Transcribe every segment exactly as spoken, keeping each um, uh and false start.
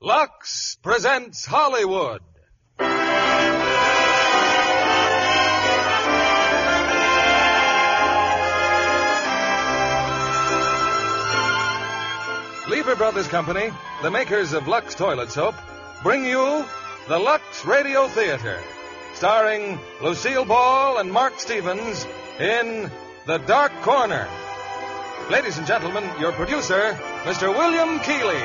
Lux presents Hollywood. Lever Brothers Company, the makers of Lux Toilet Soap, bring you the Lux Radio Theater, starring Lucille Ball and Mark Stevens in The Dark Corner. Ladies and gentlemen, your producer, Mister William Keighley.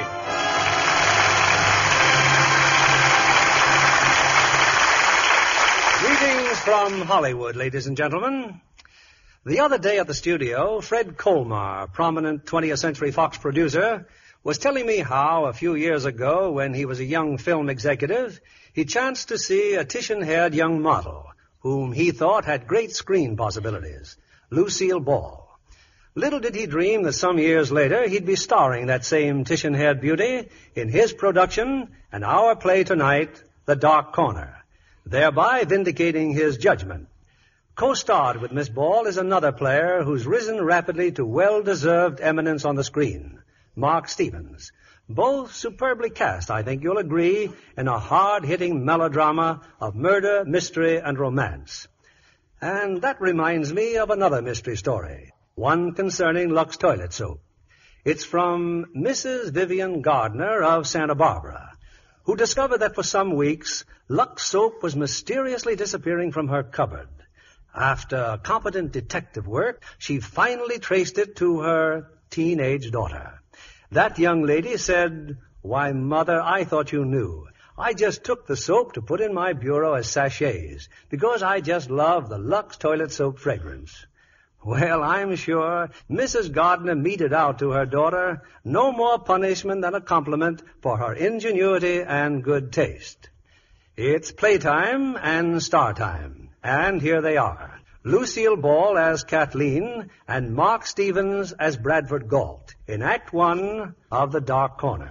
Greetings from Hollywood, ladies and gentlemen. The other day at the studio, Fred Colmar, prominent twentieth Century Fox producer, was telling me how, a few years ago, when he was a young film executive, he chanced to see a Titian-haired young model, whom he thought had great screen possibilities, Lucille Ball. Little did he dream that some years later he'd be starring that same Titian-haired beauty in his production and our play tonight, The Dark Corner, thereby vindicating his judgment. Co-starred with Miss Ball is another player who's risen rapidly to well-deserved eminence on the screen, Mark Stevens. Both superbly cast, I think you'll agree, in a hard-hitting melodrama of murder, mystery, and romance. And that reminds me of another mystery story, one concerning Lux Toilet Soap. It's from Missus Vivian Gardner of Santa Barbara, who discovered that for some weeks, Lux Soap was mysteriously disappearing from her cupboard. After competent detective work, she finally traced it to her teenage daughter. That young lady said, "Why, Mother, I thought you knew. I just took the soap to put in my bureau as sachets because I just love the Lux Toilet Soap fragrance." Well, I'm sure Missus Gardner meted out to her daughter no more punishment than a compliment for her ingenuity and good taste. It's playtime and star time, and here they are. Lucille Ball as Kathleen and Mark Stevens as Bradford Galt in Act One of The Dark Corner.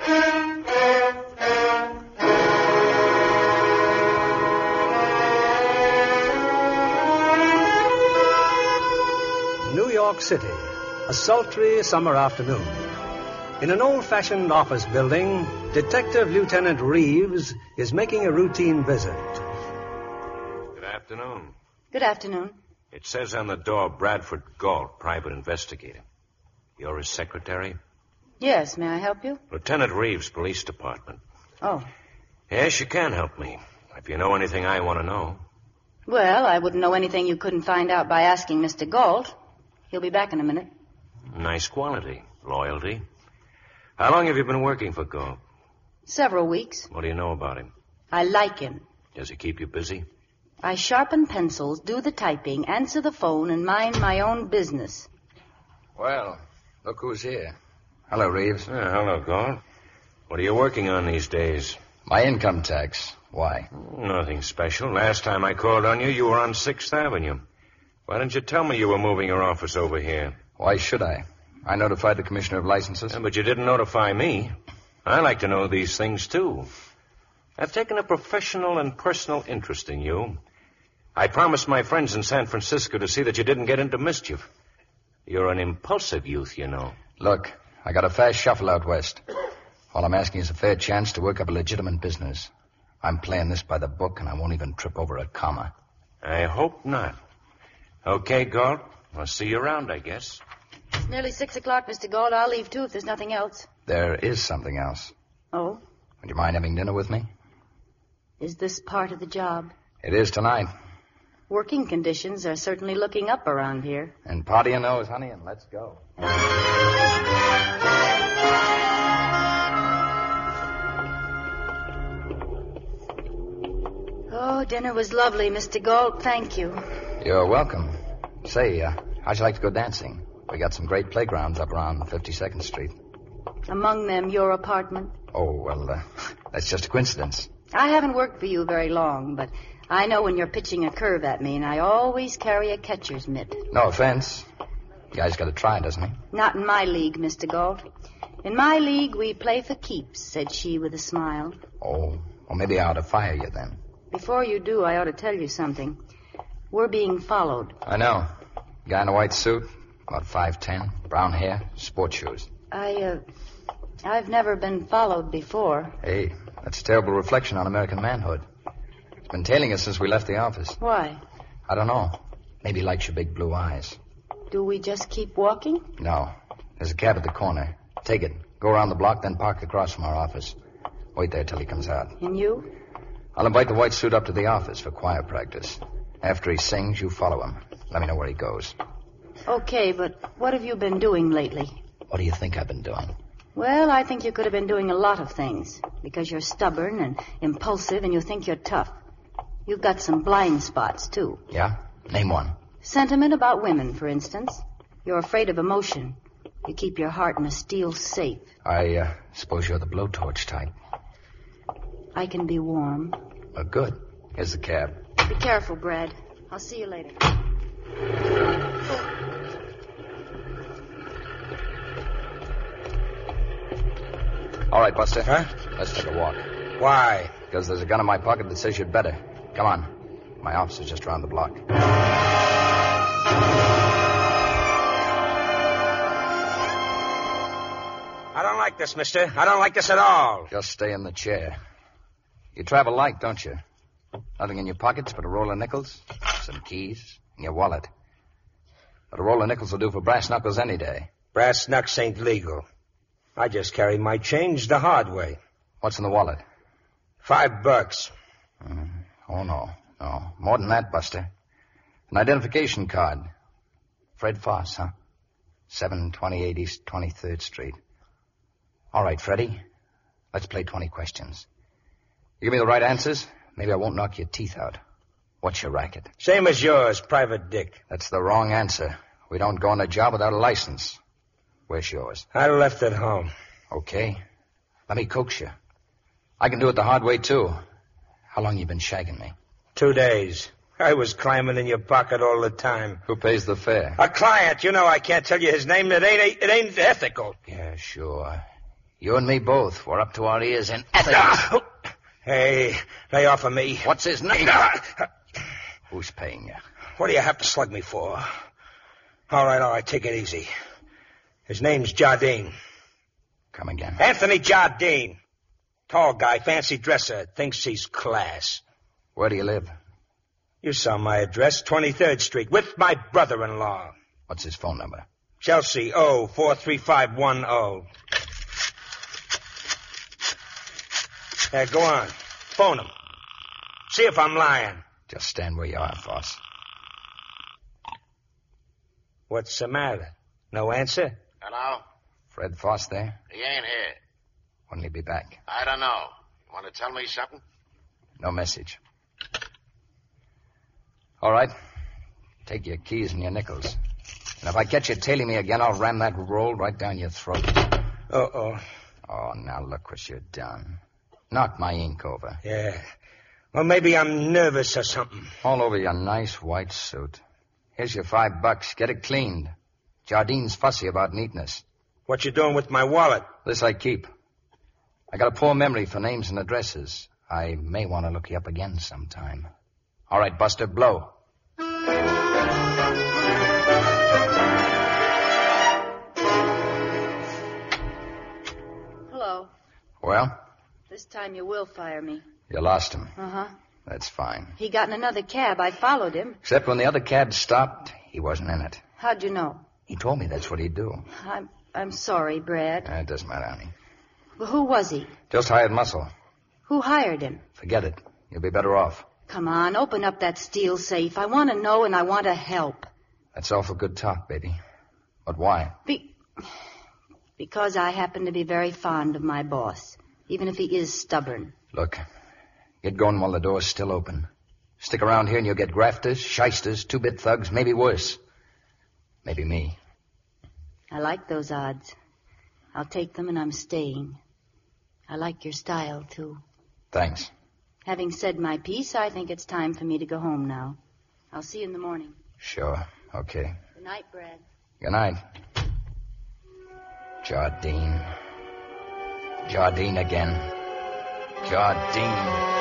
New York City, a sultry summer afternoon. In an old-fashioned office building, Detective Lieutenant Reeves is making a routine visit. Good afternoon. Good afternoon. It says on the door, Bradford Galt, private investigator. You're his secretary? Yes, may I help you? Lieutenant Reeves, Police Department. Oh. Yes, you can help me. If you know anything I want to know. Well, I wouldn't know anything you couldn't find out by asking Mister Galt. He'll be back in a minute. Nice quality. Loyalty. How long have you been working for Galt? Several weeks. What do you know about him? I like him. Does he keep you busy? I sharpen pencils, do the typing, answer the phone, and mind my own business. Well, look who's here. Hello, Reeves. Yeah, hello, Galt. What are you working on these days? My income tax. Why? Nothing special. Last time I called on you, you were on sixth Avenue. Why didn't you tell me you were moving your office over here? Why should I? I notified the Commissioner of Licenses. Yeah, but you didn't notify me. I like to know these things, too. I've taken a professional and personal interest in you. I promised my friends in San Francisco to see that you didn't get into mischief. You're an impulsive youth, you know. Look, I got a fast shuffle out west. All I'm asking is a fair chance to work up a legitimate business. I'm playing this by the book, and I won't even trip over a comma. I hope not. Okay, Galt. I'll see you around, I guess. It's nearly six o'clock, Mister Galt. I'll leave, too, if there's nothing else. There is something else. Oh? Would you mind having dinner with me? Is this part of the job? It is tonight. Working conditions are certainly looking up around here. And party your nose, honey, and let's go. Oh, dinner was lovely, Mister Galt. Thank you. You're welcome. Say, uh, how'd you like to go dancing? We got some great playgrounds up around fifty-second Street. Among them, your apartment? Oh, well, uh, that's just a coincidence. I haven't worked for you very long, but I know when you're pitching a curve at me, and I always carry a catcher's mitt. No offense. The guy's got to try, doesn't he? Not in my league, Mister Galt. In my league, we play for keeps, said she with a smile. Oh, well, maybe I ought to fire you then. Before you do, I ought to tell you something. We're being followed. I know. Guy in a white suit, about five ten, brown hair, sports shoes. I, uh, I've never been followed before. Hey, that's a terrible reflection on American manhood. It's been tailing us since we left the office. Why? I don't know. Maybe he likes your big blue eyes. Do we just keep walking? No. There's a cab at the corner. Take it. Go around the block, then park across from our office. Wait there till he comes out. And you? I'll invite the white suit up to the office for choir practice. After he sings, you follow him. Let me know where he goes. Okay, but what have you been doing lately? What do you think I've been doing? Well, I think you could have been doing a lot of things. Because you're stubborn and impulsive and you think you're tough. You've got some blind spots, too. Yeah? Name one. Sentiment about women, for instance. You're afraid of emotion. You keep your heart in a steel safe. I uh, suppose you're the blowtorch type. I can be warm. Oh, good. Here's the cab. Be careful, Brad. I'll see you later. All right, Buster. Huh? Let's take a walk. Why? Because there's a gun in my pocket that says you'd better. Come on. My office is just around the block. I don't like this, mister. I don't like this at all. Just stay in the chair. You travel light, don't you? Nothing in your pockets but a roll of nickels, some keys, and your wallet. But a roll of nickels will do for brass knuckles any day. Brass knucks ain't legal. I just carry my change the hard way. What's in the wallet? Five bucks. Mm, oh, no. No. More than that, Buster. An identification card. Fred Foss, huh? seven twenty-eight East twenty-third Street. All right, Freddie. Let's play twenty questions. You give me the right answers, maybe I won't knock your teeth out. What's your racket? Same as yours, Private Dick. That's the wrong answer. We don't go on a job without a license. Where's yours? I left it home. Okay. Let me coax you. I can do it the hard way, too. How long you been shagging me? Two days. I was climbing in your pocket all the time. Who pays the fare? A client. You know I can't tell you his name. It ain't, it ain't ethical. Yeah, sure. You and me both. We're up to our ears in ethics. Hey, lay off of me. What's his name? Who's paying you? What do you have to slug me for? All right, all right, take it easy. His name's Jardine. Come again. Anthony Jardine. Tall guy, fancy dresser, thinks he's class. Where do you live? You saw my address, twenty-third Street, with my brother-in-law. What's his phone number? Chelsea, O, four three five one zero. Yeah, go on. Phone him. See if I'm lying. Just stand where you are, Foss. What's the matter? No answer? Hello? Fred Foss there? He ain't here. When'll he be back? I don't know. You want to tell me something? No message. All right. Take your keys and your nickels. And if I catch you tailing me again, I'll ram that roll right down your throat. Uh-oh. Oh, now look what you've done. Knocked my ink over. Yeah. Well, maybe I'm nervous or something. All over your nice white suit. Here's your five bucks. Get it cleaned. Jardine's fussy about neatness. What you doing with my wallet? This I keep. I got a poor memory for names and addresses. I may want to look you up again sometime. All right, Buster, blow. Hello. Well? This time you will fire me. You lost him. Uh-huh. That's fine. He got in another cab. I followed him. Except when the other cab stopped, he wasn't in it. How'd you know? He told me that's what he'd do. I'm I'm sorry, Brad. Uh, it doesn't matter, honey. Well, who was he? Just hired muscle. Who hired him? Forget it. You'll be better off. Come on, open up that steel safe. I want to know and I want to help. That's awful good talk, baby. But why? Be- because I happen to be very fond of my boss, even if he is stubborn. Look, get going while the door's still open. Stick around here and you'll get grafters, shysters, two-bit thugs, maybe worse. Maybe me. I like those odds. I'll take them and I'm staying. I like your style, too. Thanks. Having said my piece, I think it's time for me to go home now. I'll see you in the morning. Sure. Okay. Good night, Brad. Good night. Jardine. Jardine again. Jardine.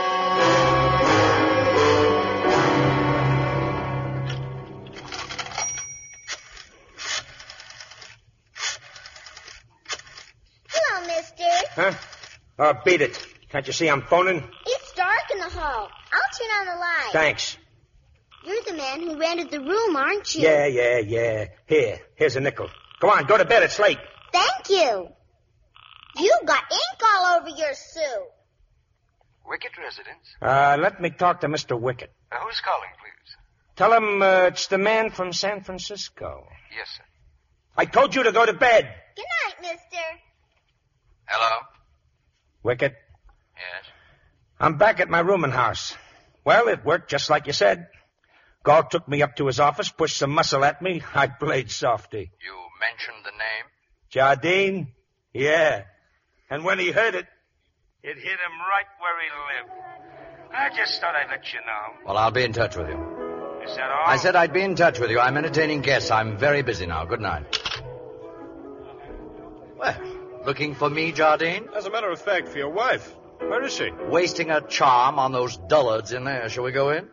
Hello, mister. huh? Oh, beat it. Can't you see I'm phoning? It's dark in the hall. I'll turn on the light. Thanks. You're the man who rented the room, aren't you? Yeah, yeah, yeah. Here, here's a nickel. Go on, go to bed. It's late. Thank you. You got ink all over your suit. Wicket residence? Uh, let me talk to Mister Wicket. Uh, who's calling, please? Tell him uh, it's the man from San Francisco. Yes, sir. I told you to go to bed. Good night, mister. Hello? Wicket, Yes? I'm back at my rooming house. Well, it worked just like you said. Galt took me up to his office, pushed some muscle at me. I played softy. You mentioned the name? Jardine? Yeah. And when he heard it, it hit him right where he lived. I just thought I'd let you know. Well, I'll be in touch with you. Is that all? I said I'd be in touch with you. I'm entertaining guests. I'm very busy now. Good night. Well, looking for me, Jardine? As a matter of fact, for your wife. Where is she? Wasting her charm on those dullards in there. Shall we go in?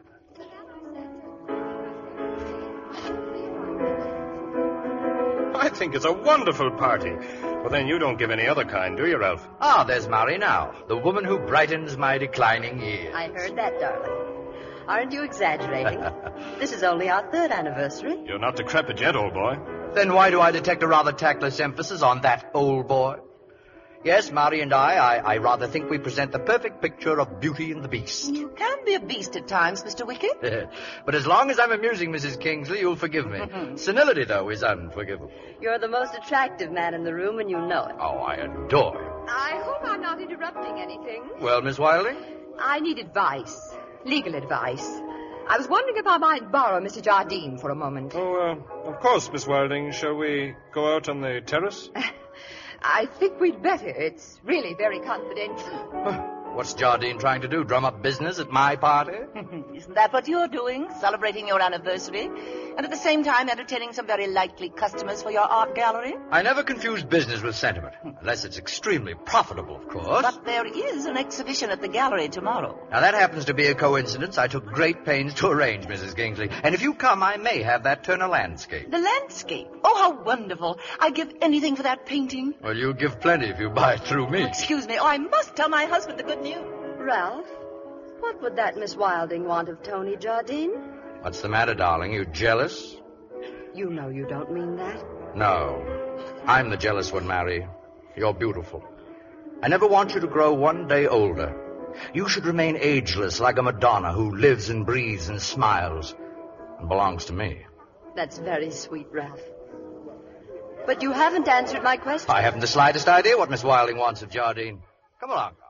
I think it's a wonderful party. Well, then you don't give any other kind, do you, Ralph? Ah, there's Mary now, the woman who brightens my declining years. I heard that, darling. Aren't you exaggerating? This is only our third anniversary. You're not decrepit yet, old boy. Then why do I detect a rather tactless emphasis on that old boy? Yes, Mary and I, I, I rather think we present the perfect picture of Beauty and the Beast. You can be a beast at times, Mister Wicket. But as long as I'm amusing Missus Kingsley, you'll forgive me. Senility, though, is unforgivable. You're the most attractive man in the room, and you know it. Oh, I adore you. I hope I'm not interrupting anything. Well, Miss Wilding? I need advice. Legal advice. I was wondering if I might borrow Mister Jardine for a moment. Oh, uh, of course, Miss Wilding. Shall we go out on the terrace? I think we'd better. It's really very confidential. What's Jardine trying to do? Drum up business at my party? Isn't that what you're doing? Celebrating your anniversary? And at the same time entertaining some very likely customers for your art gallery? I never confuse business with sentiment. Unless it's extremely profitable, of course. But there is an exhibition at the gallery tomorrow. Now, that happens to be a coincidence I took great pains to arrange, Missus Kingsley. And if you come, I may have that turn a landscape. The landscape? Oh, how wonderful. I'd give anything for that painting. Well, you'll give plenty if you buy it through me. Excuse me. Oh, I must tell my husband the good news. Ralph, what would that Miss Wilding want of Tony Jardine? What's the matter, darling? You jealous? You know you don't mean that. No. I'm the jealous one, Mary. You're beautiful. I never want you to grow one day older. You should remain ageless like a Madonna who lives and breathes and smiles and belongs to me. That's very sweet, Ralph. But you haven't answered my question. I haven't the slightest idea what Miss Wilding wants of Jardine. Come along, darling.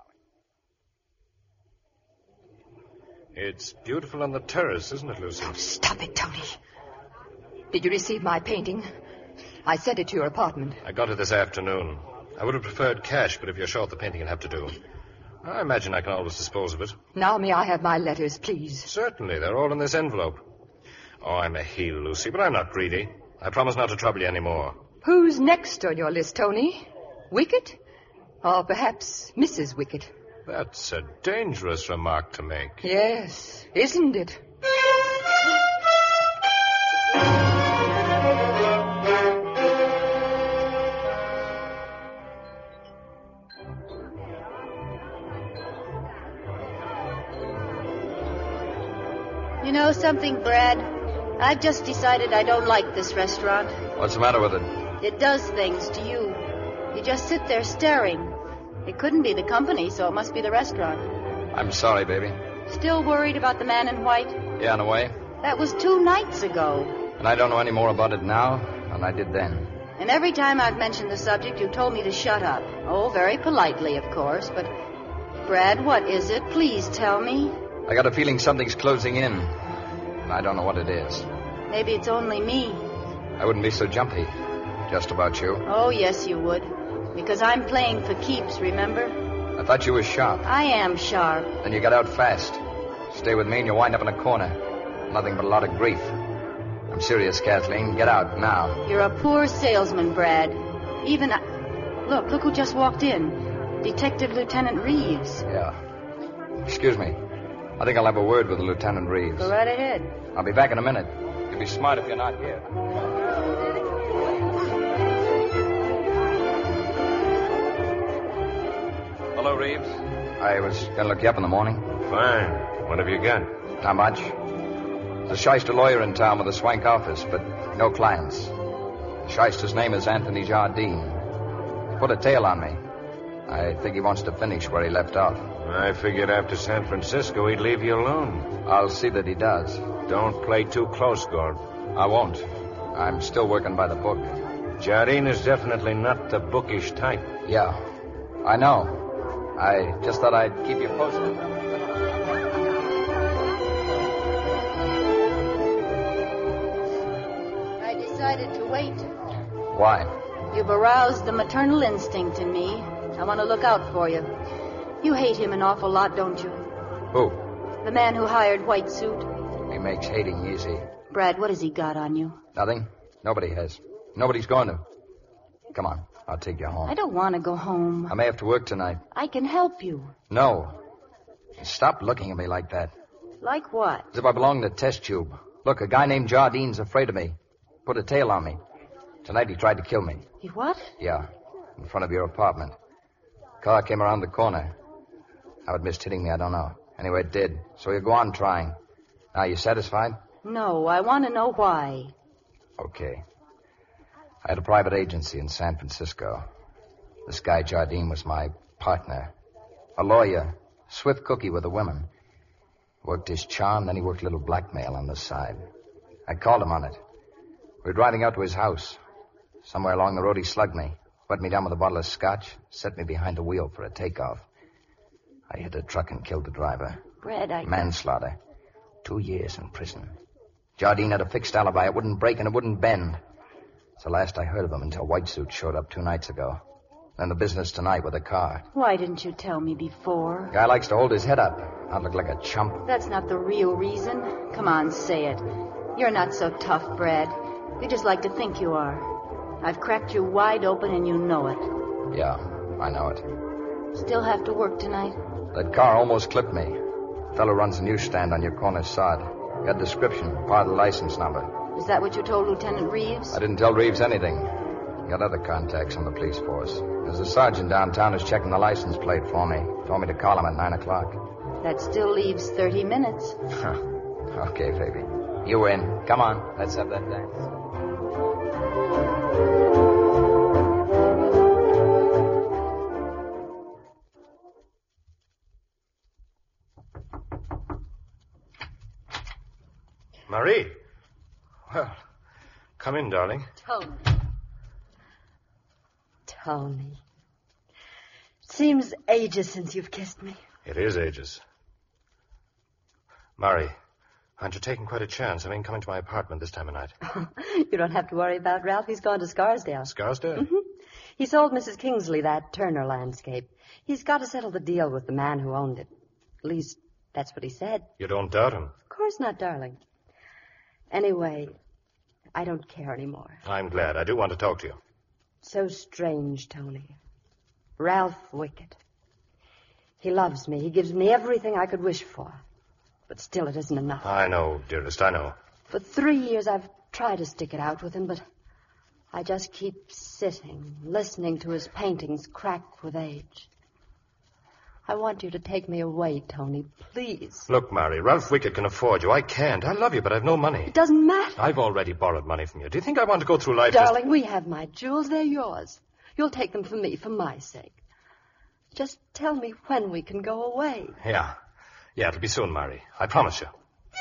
It's beautiful on the terrace, isn't it, Lucy? Oh, stop it, Tony. Did you receive my painting? I sent it to your apartment. I got it this afternoon. I would have preferred cash, but if you're short, the painting will have to do. I imagine I can always dispose of it. Now may I have my letters, please? Certainly. They're all in this envelope. Oh, I'm a heel, Lucy, but I'm not greedy. I promise not to trouble you any more. Who's next on your list, Tony? Wicket? Or perhaps Missus Wicket? That's a dangerous remark to make. Yes, isn't it? You know something, Brad? I've just decided I don't like this restaurant. What's the matter with it? It does things to you. You just sit there staring. It couldn't be the company, so it must be the restaurant. I'm sorry, baby. Still worried about the man in white? Yeah, in a way. That was two nights ago. And I don't know any more about it now than I did then. And every time I've mentioned the subject, you've told me to shut up. Oh, very politely, of course, but... Brad, what is it? Please tell me. I got a feeling something's closing in. And I don't know what it is. Maybe it's only me. I wouldn't be so jumpy. Just about you. Oh, yes, you would. Because I'm playing for keeps, remember? I thought you were sharp. I am sharp. Then you got out fast. Stay with me and you'll wind up in a corner. Nothing but a lot of grief. I'm serious, Kathleen. Get out now. You're a poor salesman, Brad. Even... I... Look, look who just walked in. Detective Lieutenant Reeves. Yeah. Excuse me. I think I'll have a word with Lieutenant Reeves. Go right ahead. I'll be back in a minute. You'll be smart if you're not here. Reeves? I was going to look you up in the morning. Fine. What have you got? Not much. There's a shyster lawyer in town with a swank office, but no clients. The shyster's name is Anthony Jardine. He put a tail on me. I think he wants to finish where he left off. I figured after San Francisco he'd leave you alone. I'll see that he does. Don't play too close, Gord. I won't. I'm still working by the book. Jardine is definitely not the bookish type. Yeah, I know. I just thought I'd keep you posted. I decided to wait. Why? You've aroused the maternal instinct in me. I want to look out for you. You hate him an awful lot, don't you? Who? The man who hired White Suit. He makes hating easy. Brad, what has he got on you? Nothing. Nobody has. Nobody's going to. Come on. I'll take you home. I don't want to go home. I may have to work tonight. I can help you. No. Stop looking at me like that. Like what? As if I belonged to a test tube. Look, a guy named Jardine's afraid of me. Put a tail on me. Tonight he tried to kill me. He what? Yeah. In front of your apartment. Car came around the corner. How it missed hitting me, I don't know. Anyway, it did. So you go on trying. Now, you satisfied? No, I want to know why. Okay. I had a private agency in San Francisco. This guy Jardine was my partner. A lawyer. Swift cookie with the women. Worked his charm, then he worked a little blackmail on the side. I called him on it. We were driving out to his house. Somewhere along the road he slugged me. Wet me down with a bottle of scotch. Set me behind the wheel for a takeoff. I hit a truck and killed the driver. Brad, I... Manslaughter. Two years in prison. Jardine had a fixed alibi. It wouldn't break and it wouldn't bend. It's the last I heard of him until White Suit showed up two nights ago. Then the business tonight with a car. Why didn't you tell me before? Guy likes to hold his head up. I'd look like a chump. That's not the real reason. Come on, say it. You're not so tough, Brad. You just like to think you are. I've cracked you wide open and you know it. Yeah, I know it. Still have to work tonight? That car almost clipped me. Fellow runs a newsstand on your corner sod. Got description, part of the license number. Is that what you told Lieutenant Reeves? I didn't tell Reeves anything. Got other contacts on the police force. There's a sergeant downtown who's checking the license plate for me. Told me to call him at nine o'clock. That still leaves thirty minutes. Okay, baby. You win. Come on, let's have that dance. Marie. Well, come in, darling. Tony. Tony. Seems ages since you've kissed me. It is ages. Marie, aren't you taking quite a chance? I mean, coming to my apartment this time of night. You don't have to worry about Ralph. He's gone to Scarsdale. Scarsdale? Mm-hmm. He sold Missus Kingsley that Turner landscape. He's got to settle the deal with the man who owned it. At least, that's what he said. You don't doubt him? Of course not, darling. Anyway, I don't care anymore. I'm glad. I do want to talk to you. So strange, Tony. Ralph Wickett. He loves me. He gives me everything I could wish for. But still, it isn't enough. I know, dearest, I know. For three years, I've tried to stick it out with him, but I just keep sitting, listening to his paintings crack with age. I want you to take me away, Tony, please. Look, Mary, Ralph Wickett can afford you. I can't. I love you, but I've no money. It doesn't matter. I've already borrowed money from you. Do you think I want to go through life Darling, just... we have my jewels. They're yours. You'll take them for me, for my sake. Just tell me when we can go away. Yeah. Yeah, it'll be soon, Mary. I promise you.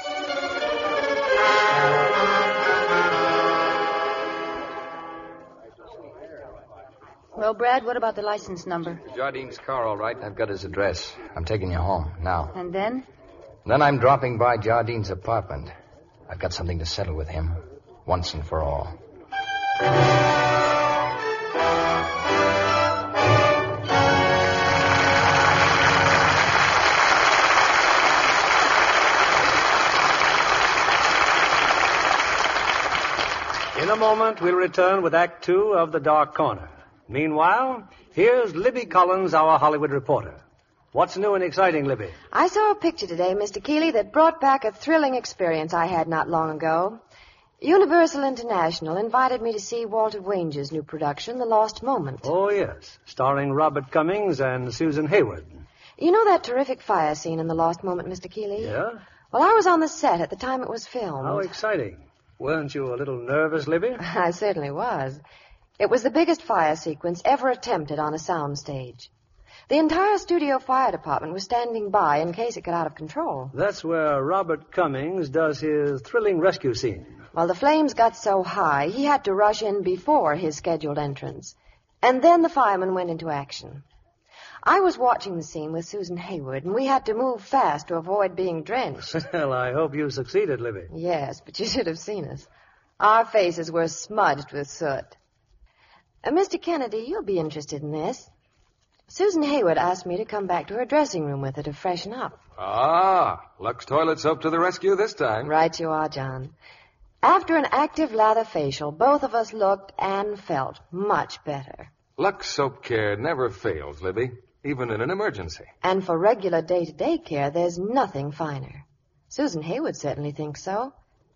Well, Brad, what about the license number? Jardine's car, all right. I've got his address. I'm taking you home now. And then? Then I'm dropping by Jardine's apartment. I've got something to settle with him, once and for all. In a moment, we'll return with Act Two of The Dark Corner. Meanwhile, here's Libby Collins, our Hollywood reporter. What's new and exciting, Libby? I saw a picture today, Mister Keeley, that brought back a thrilling experience I had not long ago. Universal International invited me to see Walter Wanger's new production, The Lost Moment. Oh, yes. Starring Robert Cummings and Susan Hayward. You know that terrific fire scene in The Lost Moment, Mister Keeley? Yeah? Well, I was on the set at the time it was filmed. How exciting. Weren't you a little nervous, Libby? I certainly was. It was the biggest fire sequence ever attempted on a soundstage. The entire studio fire department was standing by in case it got out of control. That's where Robert Cummings does his thrilling rescue scene. Well, the flames got so high, he had to rush in before his scheduled entrance. And then the firemen went into action. I was watching the scene with Susan Hayward, and we had to move fast to avoid being drenched. Well, I hope you succeeded, Libby. Yes, but you should have seen us. Our faces were smudged with soot. Uh, Mister Kennedy, you'll be interested in this. Susan Hayward asked me to come back to her dressing room with her to freshen up. Ah, Lux Toilet Soap to the rescue this time. Right you are, John. After an active lather facial, both of us looked and felt much better. Lux Soap Care never fails, Libby, even in an emergency. And for regular day-to-day care, there's nothing finer. Susan Hayward certainly thinks so.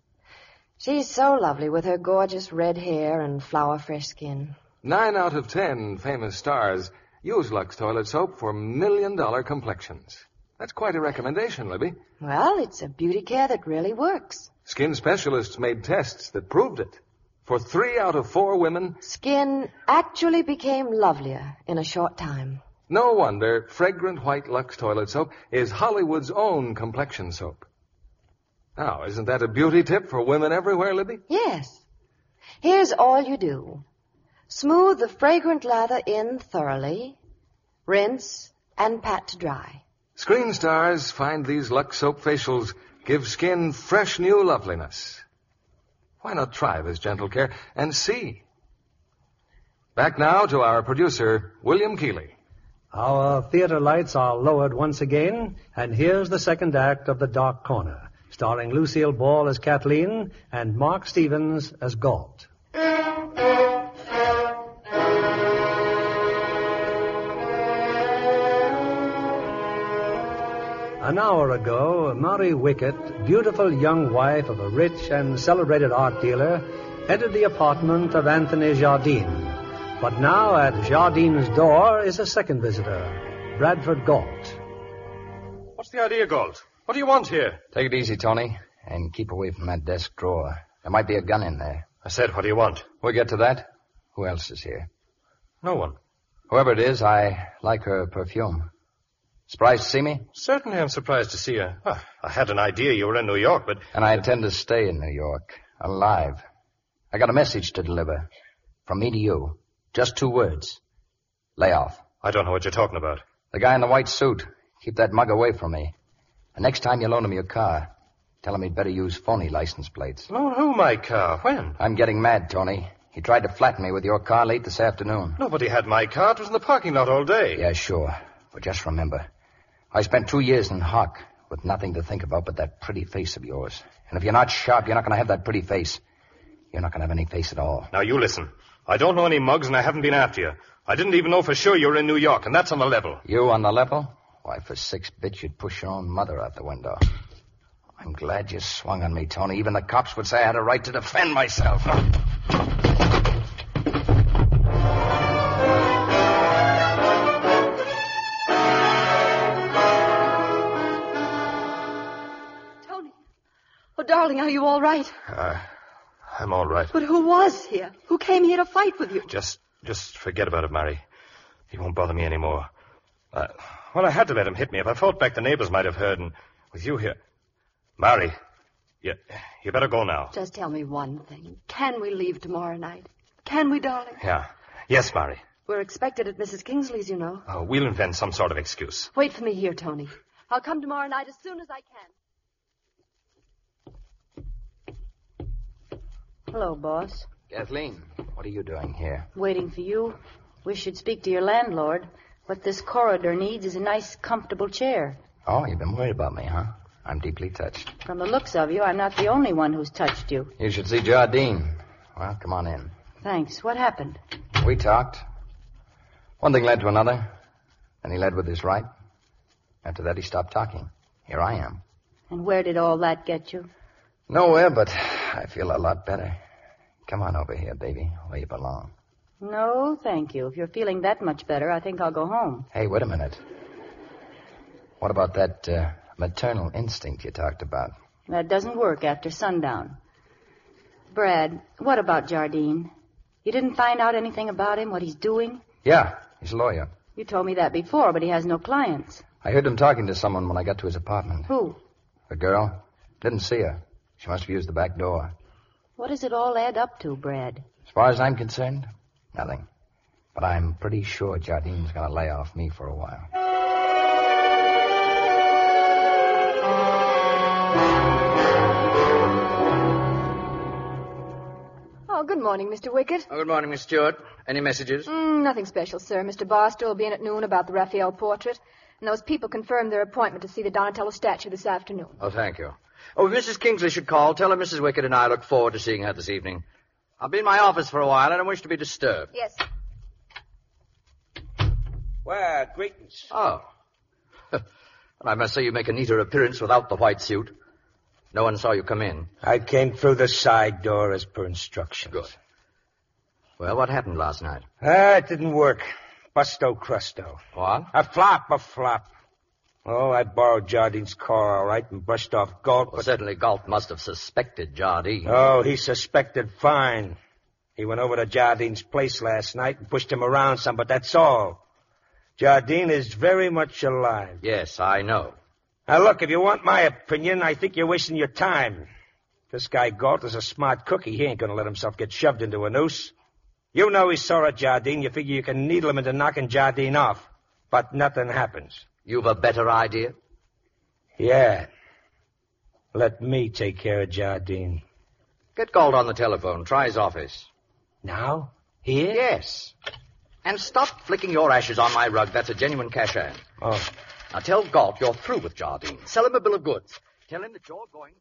She's so lovely with her gorgeous red hair and flower-fresh skin. Nine out of ten famous stars use Lux Toilet Soap for million-dollar complexions. That's quite a recommendation, Libby. Well, it's a beauty care that really works. Skin specialists made tests that proved it. For three out of four women, skin actually became lovelier in a short time. No wonder fragrant white Lux Toilet Soap is Hollywood's own complexion soap. Now, isn't that a beauty tip for women everywhere, Libby? Yes. Here's all you do. Smooth the fragrant lather in thoroughly, rinse, and pat to dry. Screen stars find these Lux Soap facials give skin fresh new loveliness. Why not try this gentle care and see? Back now to our producer, William Keeley. Our theater lights are lowered once again, and here's the second act of The Dark Corner, starring Lucille Ball as Kathleen and Mark Stevens as Galt. An hour ago, Mary Wickett, beautiful young wife of a rich and celebrated art dealer, entered the apartment of Anthony Jardine. But now at Jardine's door is a second visitor, Bradford Galt. What's the idea, Galt? What do you want here? Take it easy, Tony, and keep away from that desk drawer. There might be a gun in there. I said, what do you want? We'll get to that. Who else is here? No one. Whoever it is, I like her perfume. Surprised to see me? Certainly I'm surprised to see you. Well, I had an idea you were in New York, but... And I intend to stay in New York, alive. I got a message to deliver. From me to you. Just two words. Lay off. I don't know what you're talking about. The guy in the white suit. Keep that mug away from me. And next time you loan him your car, tell him he'd better use phony license plates. Loan who my car? When? I'm getting mad, Tony. He tried to flatten me with your car late this afternoon. Nobody had my car. It was in the parking lot all day. Yeah, sure. But just remember, I spent two years in Hock with nothing to think about but that pretty face of yours. And if you're not sharp, you're not going to have that pretty face. You're not going to have any face at all. Now, you listen. I don't know any mugs, and I haven't been after you. I didn't even know for sure you were in New York, and that's on the level. You on the level? Why, for six bits, you'd push your own mother out the window. I'm glad you swung on me, Tony. Even the cops would say I had a right to defend myself. Oh, darling, are you all right? Uh, I'm all right. But who was here? Who came here to fight with you? Just, just forget about it, Mary. He won't bother me anymore. Uh, well, I had to let him hit me. If I fought back, the neighbors might have heard, and with you here... Mary, you, you better go now. Just tell me one thing. Can we leave tomorrow night? Can we, darling? Yeah. Yes, Mary. We're expected at Missus Kingsley's, you know. Oh, we'll invent some sort of excuse. Wait for me here, Tony. I'll come tomorrow night as soon as I can. Hello, boss. Kathleen, what are you doing here? Waiting for you. We should speak to your landlord. What this corridor needs is a nice, comfortable chair. Oh, you've been worried about me, huh? I'm deeply touched. From the looks of you, I'm not the only one who's touched you. You should see Jardine. Well, come on in. Thanks. What happened? We talked. One thing led to another. Then he led with his right. After that, he stopped talking. Here I am. And where did all that get you? Nowhere, but I feel a lot better. Come on over here, baby, where you belong. No, thank you. If you're feeling that much better, I think I'll go home. Hey, wait a minute. What about that uh, maternal instinct you talked about? That doesn't work after sundown. Brad, what about Jardine? You didn't find out anything about him, what he's doing? Yeah, he's a lawyer. You told me that before, but he has no clients. I heard him talking to someone when I got to his apartment. Who? A girl. Didn't see her. She must have used the back door. What does it all add up to, Brad? As far as I'm concerned, nothing. But I'm pretty sure Jardine's going to lay off me for a while. Oh, good morning, Mister Wickett. Oh, good morning, Miss Stewart. Any messages? Mm, nothing special, sir. Mister Barstow will be in at noon about the Raphael portrait. And those people confirmed their appointment to see the Donatello statue this afternoon. Oh, thank you. Oh, if Missus Kingsley should call, tell her Missus Wickett and I look forward to seeing her this evening. I'll be in my office for a while. I don't wish to be disturbed. Yes. Well, greetings. Oh. Well, I must say you make a neater appearance without the white suit. No one saw you come in. I came through the side door as per instructions. Good. Well, what happened last night? Ah, it didn't work. Busto Crusto. What? A flop, a flop. Oh, I borrowed Jardine's car, all right, and brushed off Galt. Well, but... certainly Galt must have suspected Jardine. Oh, he suspected fine. He went over to Jardine's place last night and pushed him around some, but that's all. Jardine is very much alive. Yes, I know. Now, look, if you want my opinion, I think you're wasting your time. This guy Galt is a smart cookie. He ain't going to let himself get shoved into a noose. You know he saw a Jardine. You figure you can needle him into knocking Jardine off. But nothing happens. You've a better idea? Yeah. Let me take care of Jardine. Get Galt on the telephone. Try his office. Now? Here? Yes. And stop flicking your ashes on my rug. That's a genuine cash hand. Oh. Now tell Galt you're through with Jardine. Sell him a bill of goods. Tell him that you're going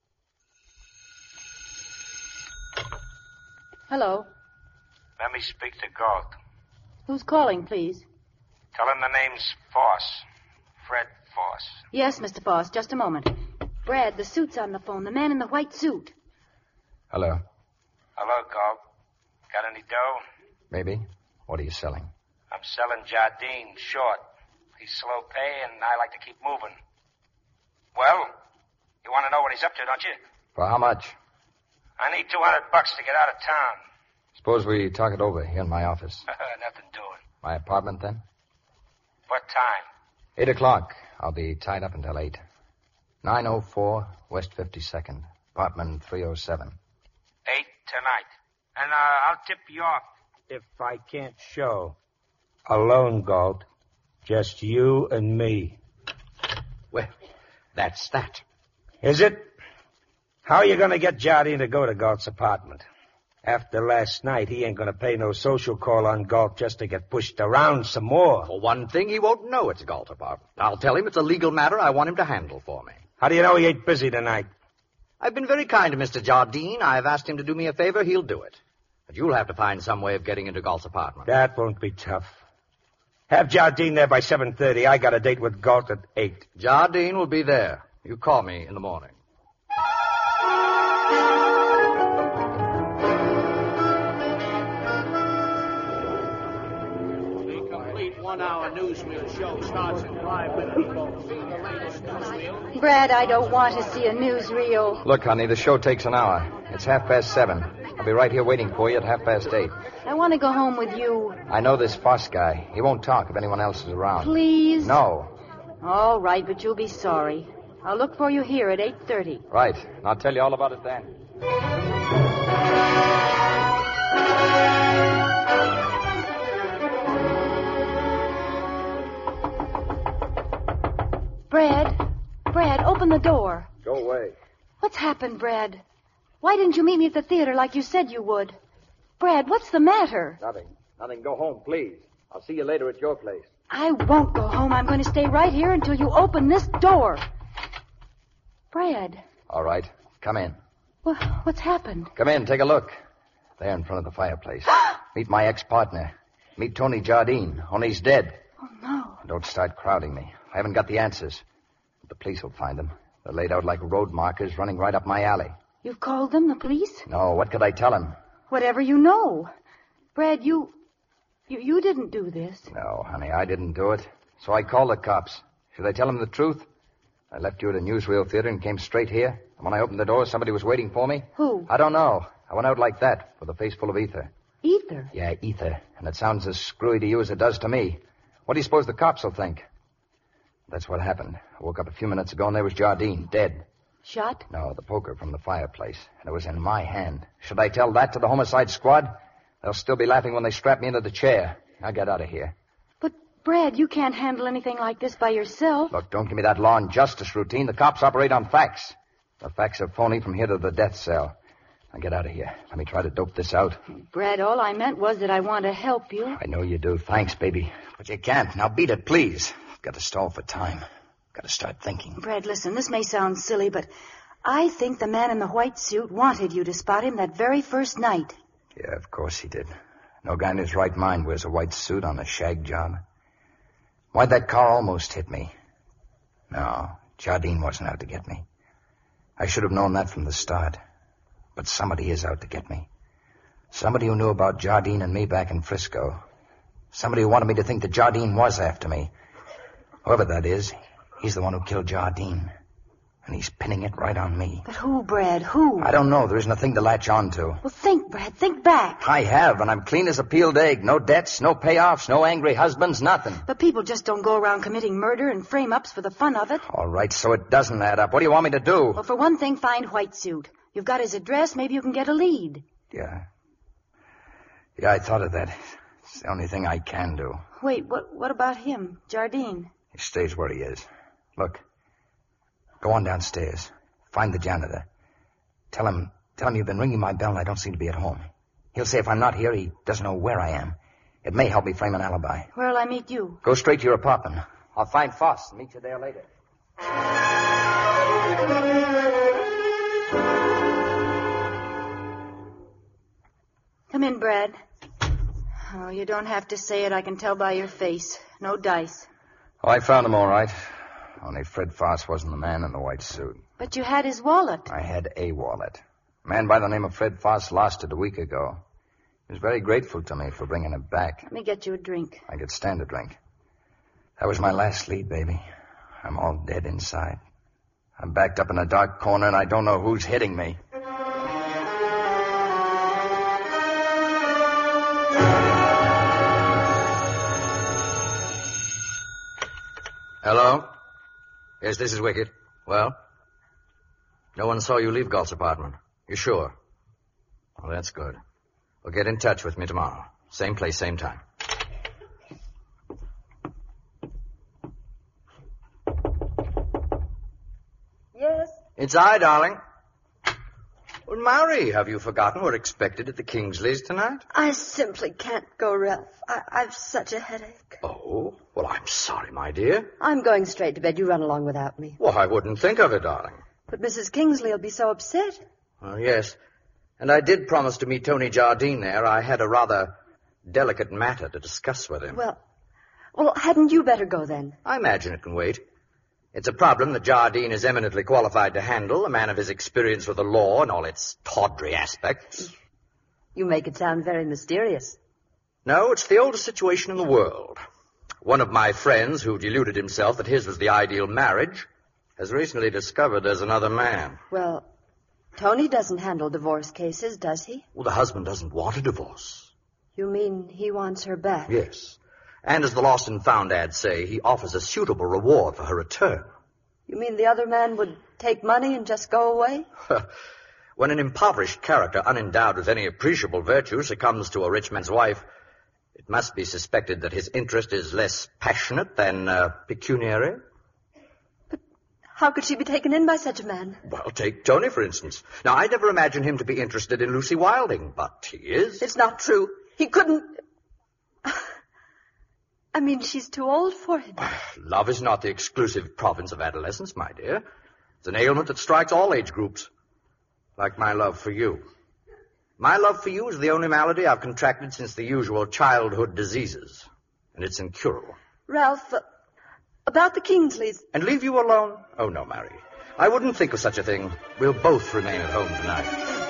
to... Hello. Let me speak to Galt. Who's calling, please? Tell him the name's Foss. Fred Foss. Yes, Mister Foss, just a moment. Brad, the suit's on the phone. The man in the white suit. Hello. Hello, Galt. Got any dough? Maybe. What are you selling? I'm selling Jardine short. He's slow pay, and I like to keep moving. Well, you want to know what he's up to, don't you? For how much? I need two hundred bucks to get out of town. Suppose we talk it over here in my office. Nothing doing. My apartment, then? What time? Eight o'clock. I'll be tied up until eight. nine oh four West fifty-second. Apartment three oh seven. Eight tonight. And uh, I'll tip you off. If I can't show. Alone, Galt. Just you and me. Well, that's that. Is it? How are you going to get Jardine to go to Galt's apartment? After last night, he ain't going to pay no social call on Galt just to get pushed around some more. For one thing, he won't know it's Galt's apartment. I'll tell him it's a legal matter I want him to handle for me. How do you know he ain't busy tonight? I've been very kind to Mister Jardine. I've asked him to do me a favor. He'll do it. But you'll have to find some way of getting into Galt's apartment. That won't be tough. Have Jardine there by seven thirty. I got a date with Galt at eight. Jardine will be there. You call me in the morning. The complete one-hour newsreel show starts in five minutes, folks. See the latest newsreel. Brad, I don't want to see a newsreel. Look, honey, the show takes an hour. It's half past seven. I'll be right here waiting for you at half past eight. I want to go home with you. I know this Foss guy. He won't talk if anyone else is around. Please? No. All right, but you'll be sorry. I'll look for you here at eight thirty. Right. And I'll tell you all about it then. Brad? Brad, open the door. Go away. What's happened, Brad? Why didn't you meet me at the theater like you said you would? Brad, what's the matter? Nothing. Nothing. Go home, please. I'll see you later at your place. I won't go home. I'm going to stay right here until you open this door. Brad. All right. Come in. Well, what's happened? Come in. Take a look. There in front of the fireplace. Meet my ex-partner. Meet Tony Jardine. Only he's dead. Oh, no. Don't start crowding me. I haven't got the answers. But the police will find them. They're laid out like road markers running right up my alley. You've called them, the police? No, what could I tell him? Whatever you know. Brad, you... You, you didn't do this. No, honey, I didn't do it. So I called the cops. Should I tell them the truth? I left you at a newsreel theater and came straight here. And when I opened the door, somebody was waiting for me. Who? I don't know. I went out like that, with a face full of ether. Ether? Yeah, ether. And it sounds as screwy to you as it does to me. What do you suppose the cops will think? That's what happened. I woke up a few minutes ago and there was Jardine, dead. Shot? No, the poker from the fireplace. And it was in my hand. Should I tell that to the homicide squad? They'll still be laughing when they strap me into the chair. Now get out of here. But, Brad, you can't handle anything like this by yourself. Look, don't give me that law and justice routine. The cops operate on facts. The facts are phony from here to the death cell. Now get out of here. Let me try to dope this out. Brad, all I meant was that I want to help you. I know you do. Thanks, baby. But you can't. Now beat it, please. I've got to stall for time. I've got to start thinking. Brad, listen, this may sound silly, but I think the man in the white suit wanted you to spot him that very first night. Yeah, of course he did. No guy in his right mind wears a white suit on a shag job. Why'd that car almost hit me? No, Jardine wasn't out to get me. I should have known that from the start. But somebody is out to get me. Somebody who knew about Jardine and me back in Frisco. Somebody who wanted me to think that Jardine was after me. Whoever that is, he's the one who killed Jardine. And he's pinning it right on me. But who, Brad? Who? I don't know. There isn't a thing to latch on to. Well, think, Brad. Think back. I have, and I'm clean as a peeled egg. No debts, no payoffs, no angry husbands, nothing. But people just don't go around committing murder and frame-ups for the fun of it. All right, so it doesn't add up. What do you want me to do? Well, for one thing, find White Suit. You've got his address. Maybe you can get a lead. Yeah. Yeah, I thought of that. It's the only thing I can do. Wait, what, what about him, Jardine? He stays where he is. Look, go on downstairs. Find the janitor. Tell him, tell him you've been ringing my bell and I don't seem to be at home. He'll say if I'm not here, he doesn't know where I am. It may help me frame an alibi. Where'll I meet you? Go straight to your apartment. I'll find Foss and meet you there later. Come in, Brad. Oh, you don't have to say it. I can tell by your face. No dice. Oh, I found him all right. Only Fred Foss wasn't the man in the white suit. But you had his wallet. I had a wallet. A man by the name of Fred Foss lost it a week ago. He was very grateful to me for bringing it back. Let me get you a drink. I could stand a drink. That was my last lead, baby. I'm all dead inside. I'm backed up in a dark corner and I don't know who's hitting me. Hello? Yes, this is Wicket. Well? No one saw you leave Galt's apartment. You sure? Oh, that's good. Well, get in touch with me tomorrow. Same place, same time. Yes? It's I, darling. Well, Mary, have you forgotten we're expected at the Kingsleys tonight? I simply can't go, Ralph. I- I've such a headache. Oh, well, I'm sorry, my dear. I'm going straight to bed. You run along without me. Well, I wouldn't think of it, darling. But Missus Kingsley will be so upset. Oh, yes. And I did promise to meet Tony Jardine there. I had a rather delicate matter to discuss with him. Well, well, hadn't you better go then? I imagine it can wait. It's a problem that Jardine is eminently qualified to handle, a man of his experience with the law and all its tawdry aspects. You make it sound very mysterious. No, it's the oldest situation in the world. One of my friends, who deluded himself that his was the ideal marriage, has recently discovered there's another man. Well, Tony doesn't handle divorce cases, does he? Well, the husband doesn't want a divorce. You mean he wants her back? Yes. And as the Lost and Found ads say, he offers a suitable reward for her return. You mean the other man would take money and just go away? When an impoverished character, unendowed with any appreciable virtue, succumbs to a rich man's wife, it must be suspected that his interest is less passionate than uh, pecuniary. But how could she be taken in by such a man? Well, take Tony, for instance. Now, I never imagined him to be interested in Lucy Wilding, but he is. It's not true. He couldn't... I mean, she's too old for him. Love is not the exclusive province of adolescence, my dear. It's an ailment that strikes all age groups. Like my love for you. My love for you is the only malady I've contracted since the usual childhood diseases. And it's incurable. Ralph, uh, about the Kingsleys. And leave you alone? Oh, no, Mary. I wouldn't think of such a thing. We'll both remain at home tonight.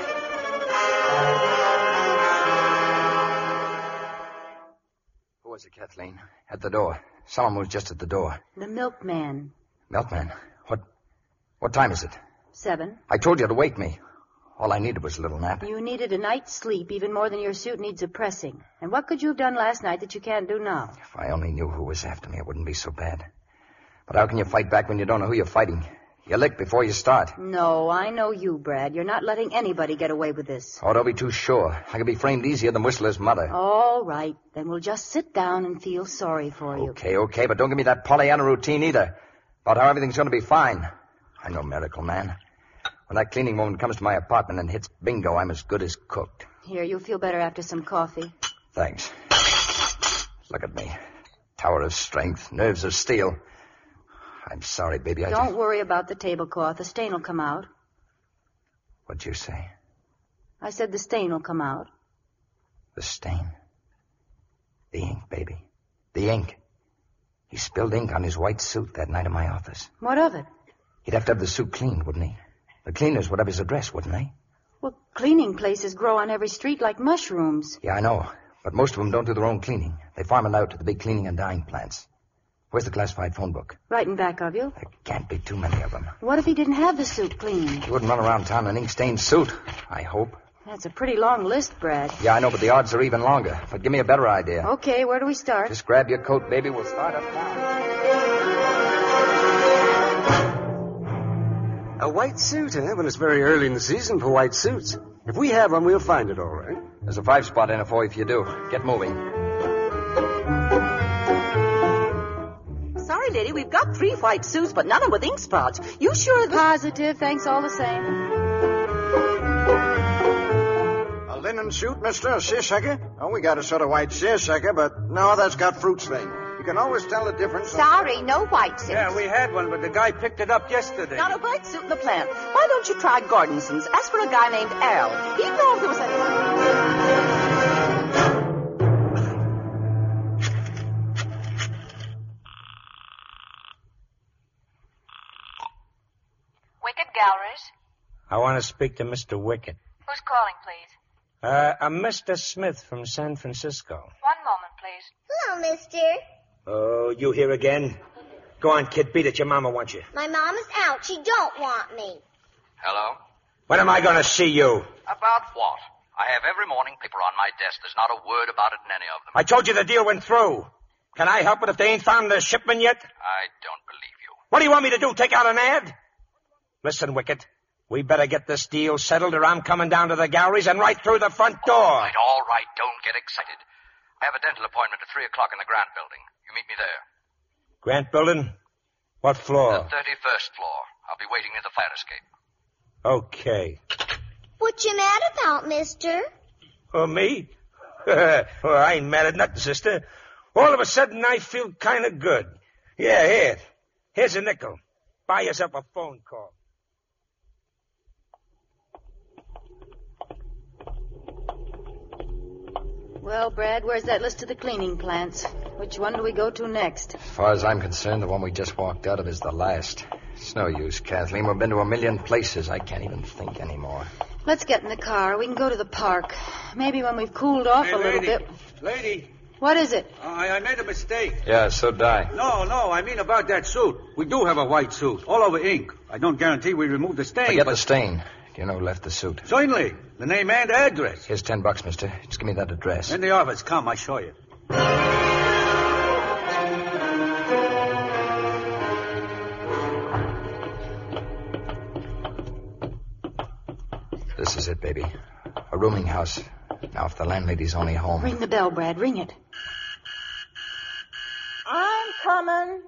Who was it, Kathleen? At the door. Someone was just at the door. The milkman. Milkman? What What time is it? Seven. I told you to wake me. All I needed was a little nap. You needed a night's sleep even more than your suit needs a pressing. And what could you have done last night that you can't do now? If I only knew who was after me, it wouldn't be so bad. But how can you fight back when you don't know who you're fighting? You lick before you start. No, I know you, Brad. You're not letting anybody get away with this. Oh, don't be too sure. I could be framed easier than Whistler's mother. All right. Then we'll just sit down and feel sorry for you. Okay, okay, but don't give me that Pollyanna routine either. About how everything's going to be fine. I'm no miracle man. When that cleaning woman comes to my apartment and hits bingo, I'm as good as cooked. Here, you'll feel better after some coffee. Thanks. Look at me. Tower of strength, nerves of steel. I'm sorry, baby. I Don't just... worry about the tablecloth. The stain will come out. What'd you say? I said the stain will come out. The stain? The ink, baby. The ink. He spilled ink on his white suit that night in my office. What of it? He'd have to have the suit cleaned, wouldn't he? The cleaners would have his address, wouldn't they? Well, cleaning places grow on every street like mushrooms. Yeah, I know. But most of them don't do their own cleaning. They farm it out to the big cleaning and dyeing plants. Where's the classified phone book? Right in back of you. There can't be too many of them. What if he didn't have the suit cleaned? He wouldn't run around town in an ink-stained suit, I hope. That's a pretty long list, Brad. Yeah, I know, but the odds are even longer. But give me a better idea. Okay, where do we start? Just grab your coat, baby. We'll start uptown. A white suit, eh? Well, it's very early in the season for white suits. If we have one, we'll find it all right. There's a five-spot in it for you if you do. Get moving. Sorry, lady, we've got three white suits, but none of them with ink spots. You sure? This... Positive. Thanks all the same. A linen suit, mister? A seersucker? Oh, we got a sort of white seersucker, but no, that's got fruit stain. You can always tell the difference. Sorry, no white suits. Yeah, we had one, but the guy picked it up yesterday. Not a white suit in the plant. Why don't you try Gordonson's? Ask for a guy named Al. He'd know if there was anyone. Wicked Galleries? I want to speak to Mister Wickett. Who's calling, please? Uh, I'm Mister Smith from San Francisco. One moment, please. Hello, mister. Oh, you here again? Go on, kid, beat it. Your mama wants you. My mom is out. She don't want me. Hello? When am I going to see you? About what? I have every morning paper on my desk. There's not a word about it in any of them. I told you the deal went through. Can I help it if they ain't found the shipment yet? I don't believe you. What do you want me to do, take out an ad? Listen, Wickett, we better get this deal settled or I'm coming down to the galleries and right through the front door. All right, all right, don't get excited. I have a dental appointment at three o'clock in the Grant Building. You meet me there. Grant Building? What floor? The thirty-first floor. I'll be waiting near the fire escape. Okay. What you mad about, mister? Oh, me? Well, I ain't mad at nothing, sister. All of a sudden, I feel kind of good. Yeah, here. Here's a nickel. Buy yourself a phone call. Well, Brad, where's that list of the cleaning plants? Which one do we go to next? As far as I'm concerned, the one we just walked out of is the last. It's no use, Kathleen. We've been to a million places. I can't even think anymore. Let's get in the car. We can go to the park. Maybe when we've cooled off Hey, a little lady. bit. Lady, What is it? I, I made a mistake. Yeah, so did I. No, no, I mean about that suit. We do have a white suit, all over ink. I don't guarantee we removed the stain. Forget but... the stain. Do you know who left the suit? Certainly. The name and address. Here's ten bucks, mister. Just give me that address. In the office. Come, I show you. This is it, baby. A rooming house. Now, if the landlady's only home. Ring the bell, Brad. Ring it. I'm coming.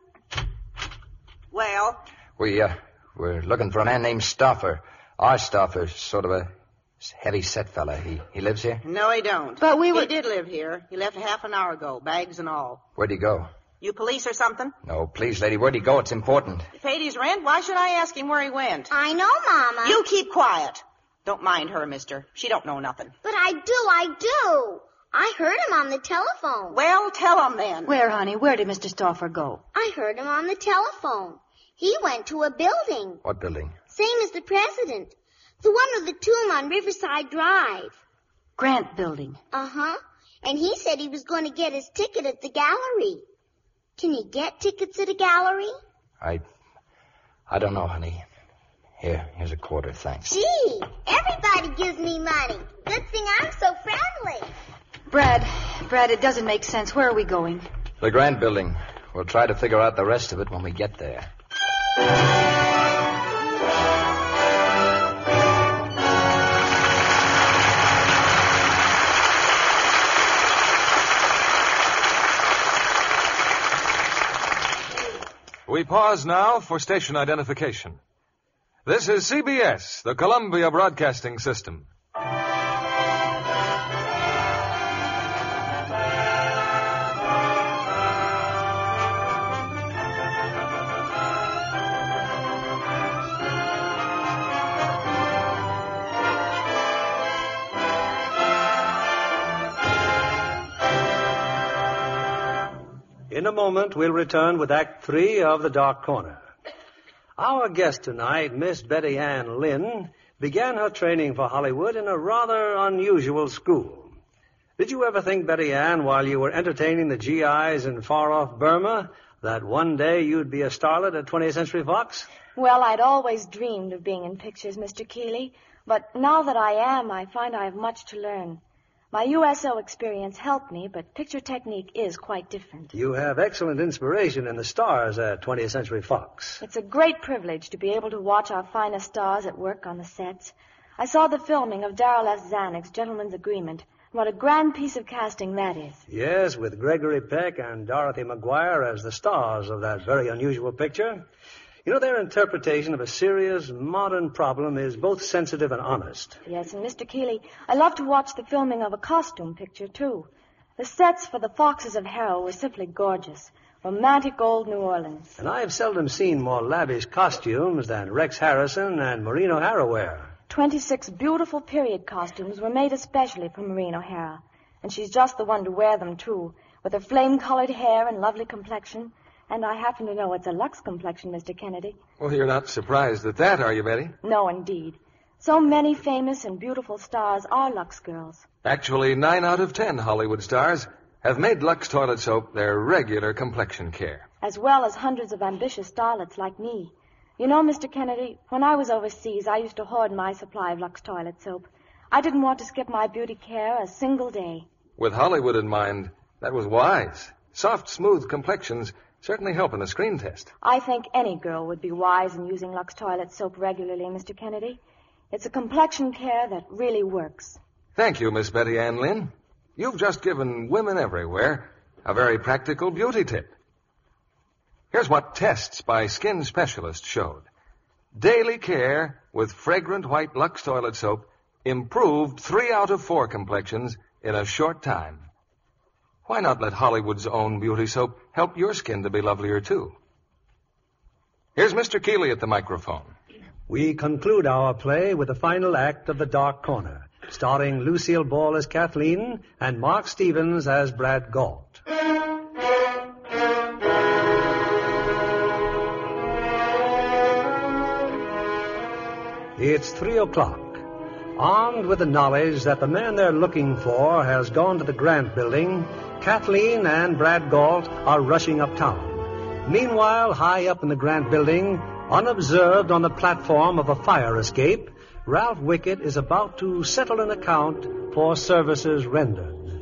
Well? We, uh, we're looking for a man named Stauffer. Our Stauffer, sort of a heavy-set fella. He he lives here? No, he don't. But we were... He did live here. He left a half an hour ago, bags and all. Where'd he go? You police or something? No, please, lady. Where'd he go? It's important. He paid his rent. Why should I ask him where he went? I know, Mama. You keep quiet. Don't mind her, mister. She don't know nothing. But I do, I do. I heard him on the telephone. Well, tell him then. Where, honey? Where did Mister Stauffer go? I heard him on the telephone. He went to a building. What building? Same as the president. The one with the tomb on Riverside Drive. Grant Building. Uh-huh. And he said he was going to get his ticket at the gallery. Can you get tickets at a gallery? I... I don't know, honey. Here, here's a quarter, thanks. Gee, everybody gives me money. Good thing I'm so friendly. Brad, Brad, it doesn't make sense. Where are we going? The Grant Building. We'll try to figure out the rest of it when we get there. We pause now for station identification. This is C B S, the Columbia Broadcasting System. In a moment, we'll return with Act Three of The Dark Corner. Our guest tonight, Miss Betty Ann Lynn, began her training for Hollywood in a rather unusual school. Did you ever think, Betty Ann, while you were entertaining the G Is in far-off Burma, that one day you'd be a starlet at twentieth Century Fox? Well, I'd always dreamed of being in pictures, Mister Keeley. But now that I am, I find I have much to learn. My U S O experience helped me, but picture technique is quite different. You have excellent inspiration in the stars at twentieth Century Fox. It's a great privilege to be able to watch our finest stars at work on the sets. I saw the filming of Darrell S. Zanuck's Gentleman's Agreement. What a grand piece of casting that is. Yes, with Gregory Peck and Dorothy McGuire as the stars of that very unusual picture. You know, their interpretation of a serious, modern problem is both sensitive and honest. Yes, and Mister Keeley, I love to watch the filming of a costume picture, too. The sets for the Foxes of Harrow were simply gorgeous. Romantic old New Orleans. And I have seldom seen more lavish costumes than Rex Harrison and Maureen O'Hara wear. Twenty-six beautiful period costumes were made especially for Maureen O'Hara. And she's just the one to wear them, too, with her flame-colored hair and lovely complexion. And I happen to know it's a Lux complexion, Mister Kennedy. Well, you're not surprised at that, are you, Betty? No, indeed. So many famous and beautiful stars are Lux girls. Actually, nine out of ten Hollywood stars have made Lux toilet soap their regular complexion care. As well as hundreds of ambitious starlets like me. You know, Mister Kennedy, when I was overseas, I used to hoard my supply of Lux toilet soap. I didn't want to skip my beauty care a single day. With Hollywood in mind, that was wise. Soft, smooth complexions certainly help in the screen test. I think any girl would be wise in using Lux toilet soap regularly, Mister Kennedy. It's a complexion care that really works. Thank you, Miss Betty Ann Lynn. You've just given women everywhere a very practical beauty tip. Here's what tests by skin specialists showed. Daily care with fragrant white Lux toilet soap improved three out of four complexions in a short time. Why not let Hollywood's own beauty soap help your skin to be lovelier, too? Here's Mister Keeley at the microphone. We conclude our play with the final act of The Dark Corner, starring Lucille Ball as Kathleen and Mark Stevens as Brad Galt. It's three o'clock. Armed with the knowledge that the man they're looking for has gone to the Grant Building, Kathleen and Brad Galt are rushing uptown. Meanwhile, high up in the Grant Building, unobserved on the platform of a fire escape, Ralph Wickett is about to settle an account for services rendered.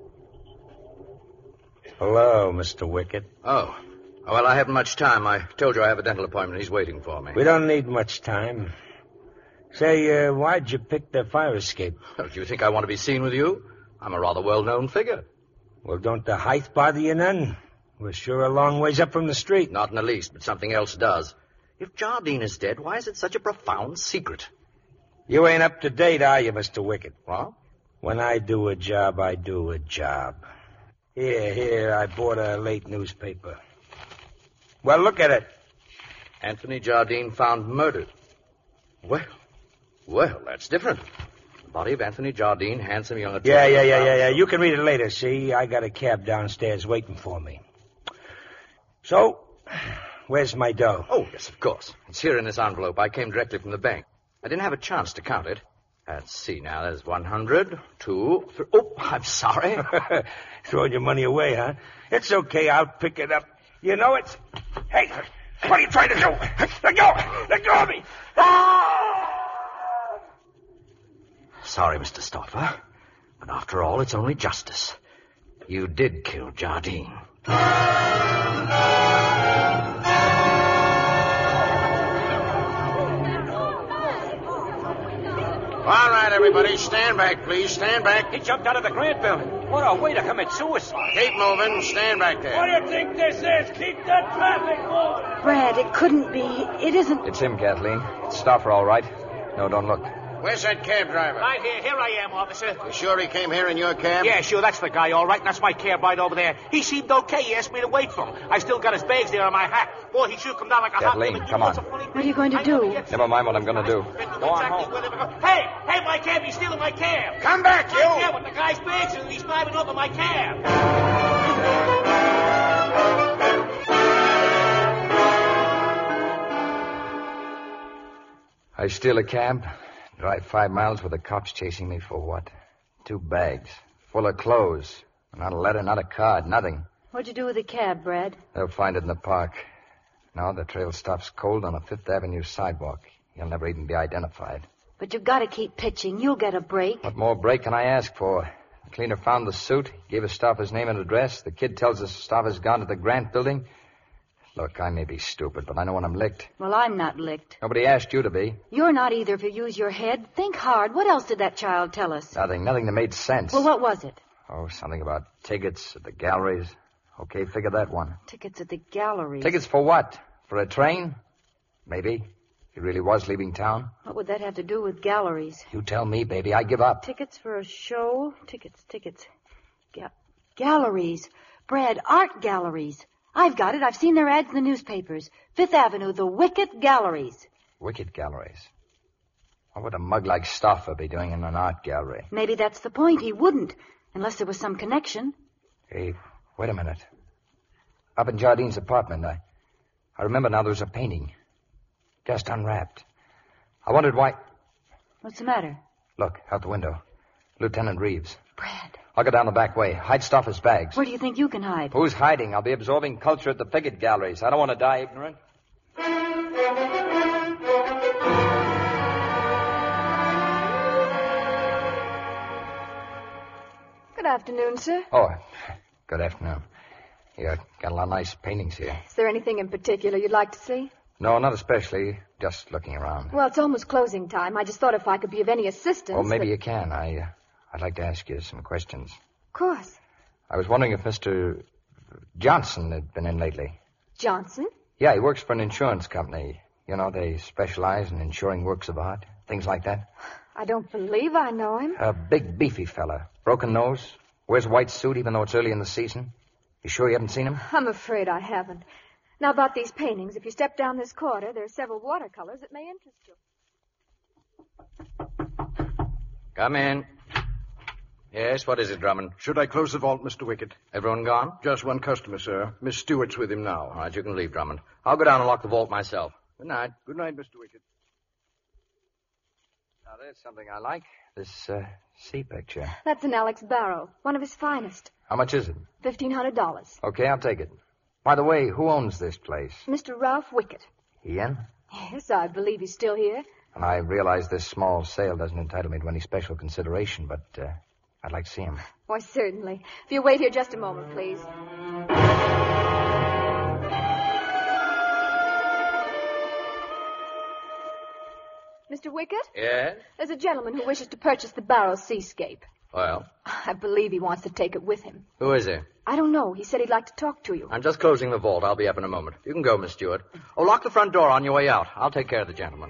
Hello, Mister Wickett. Oh. Well, I haven't much time. I told you I have a dental appointment. He's waiting for me. We don't need much time. Say, uh, why'd you pick the fire escape? Well, do you think I want to be seen with you? I'm a rather well-known figure. Well, don't the height bother you none? We're sure a long ways up from the street. Not in the least, but something else does. If Jardine is dead, why is it such a profound secret? You ain't up to date, are you, Mister Wickett? What? When I do a job, I do a job. Here, here, I bought a late newspaper. Well, look at it. Anthony Jardine found murdered. Well, well, that's different. The body of Anthony Jardine, handsome young attorney. Yeah, yeah, yeah, yeah, yeah. You can read it later, see? I got a cab downstairs waiting for me. So, Where's my dough? Oh, yes, of course. It's here in this envelope. I came directly from the bank. I didn't have a chance to count it. Let's see now. There's one hundred, two, three. Oh, I'm sorry. Throwing your money away, huh? It's okay. I'll pick it up. You know it's... Hey, what are you trying to do? Let go! Let go of me! Ah! Sorry, Mister Stoffer. But after all, it's only justice. You did kill Jardine. All right, everybody, stand back, please. Stand back. He jumped out of the Grant building. What a way to commit suicide. Keep moving. Stand back there. What do you think this is? Keep the traffic moving. Brad, it couldn't be. It isn't. It's him, Kathleen. It's Stoffer, all right. No, don't look. Where's that cab driver? Right here. Here I am, officer. You sure he came here in your cab? Yeah, sure. That's the guy, all right. And that's my cab right over there. He seemed okay. He asked me to wait for him. I still got his bags there in my hat. Boy, he should come down like a Kathleen, hot... come on. What are you going to do? Never mind what I'm going to do. Go on home. Hey, hey, my cab. He's stealing my cab. Come back, you. My cab with the guy's bags in it. He's driving over my cab. I steal a cab, drive five miles with the cops chasing me for what? Two bags, full of clothes. Not a letter, not a card, nothing. What'd you do with the cab, Brad? They'll find it in the park. Now the trail stops cold on a Fifth Avenue sidewalk. He'll never even be identified. But you've got to keep pitching. You'll get a break. What more break can I ask for? The cleaner found the suit, gave us Stoffer's name and address. The kid tells us Stoffer's gone to the Grant building. Look, I may be stupid, but I know when I'm licked. Well, I'm not licked. Nobody asked you to be. You're not either if you use your head. Think hard. What else did that child tell us? Nothing. Nothing that made sense. Well, what was it? Oh, something about tickets at the galleries. Okay, figure that one. Tickets at the galleries. Tickets for what? For a train? Maybe. He really was leaving town. What would that have to do with galleries? You tell me, baby. I give up. Tickets for a show? Tickets, tickets. Ga- galleries. Brad, art galleries. I've got it. I've seen their ads in the newspapers. Fifth Avenue, the Wicked Galleries. Wicked Galleries? What would a mug like Stoffer be doing in an art gallery? Maybe that's the point. He wouldn't, unless there was some connection. Hey, wait a minute. Up in Jardine's apartment, I, I remember now there was a painting. Just unwrapped. I wondered why... What's the matter? Look, out the window. Lieutenant Reeves. Brad. I'll go down the back way. Hide Stoffer's bags. Where do you think you can hide? Who's hiding? I'll be absorbing culture at the Piggott Galleries. I don't want to die ignorant. Good afternoon, sir. Oh, good afternoon. Yeah, got a lot of nice paintings here. Is there anything in particular you'd like to see? No, not especially. Just looking around. Well, it's almost closing time. I just thought if I could be of any assistance... Oh, maybe but... you can. I, uh, I'd like to ask you some questions. Of course. I was wondering if Mister Johnson had been in lately. Johnson? Yeah, he works for an insurance company. You know, they specialize in insuring works of art, things like that. I don't believe I know him. A big, beefy fella. Broken nose. Wears a white suit even though it's early in the season. You sure you haven't seen him? I'm afraid I haven't. Now, about these paintings, if you step down this corridor, there are several watercolors that may interest you. Come in. Yes, what is it, Drummond? Should I close the vault, Mister Wickett? Everyone gone? Just one customer, sir. Miss Stewart's with him now. All right, you can leave, Drummond. I'll go down and lock the vault myself. Good night. Good night, Mister Wickett. Now, there's something I like. This, uh, sea picture. That's an Alex Barrow, one of his finest. How much is it? Fifteen hundred dollars. Okay, I'll take it. By the way, who owns this place? Mister Ralph Wickett. Ian? Yes, I believe he's still here. And I realize this small sale doesn't entitle me to any special consideration, but uh, I'd like to see him. Why, certainly. If you wait here just a moment, please. Mister Wickett? Yes? There's a gentleman who wishes to purchase the Barrow Seascape. Well? I believe he wants to take it with him. Who is he? I don't know. He said he'd like to talk to you. I'm just closing the vault. I'll be up in a moment. You can go, Miss Stewart. Oh, lock the front door on your way out. I'll take care of the gentleman.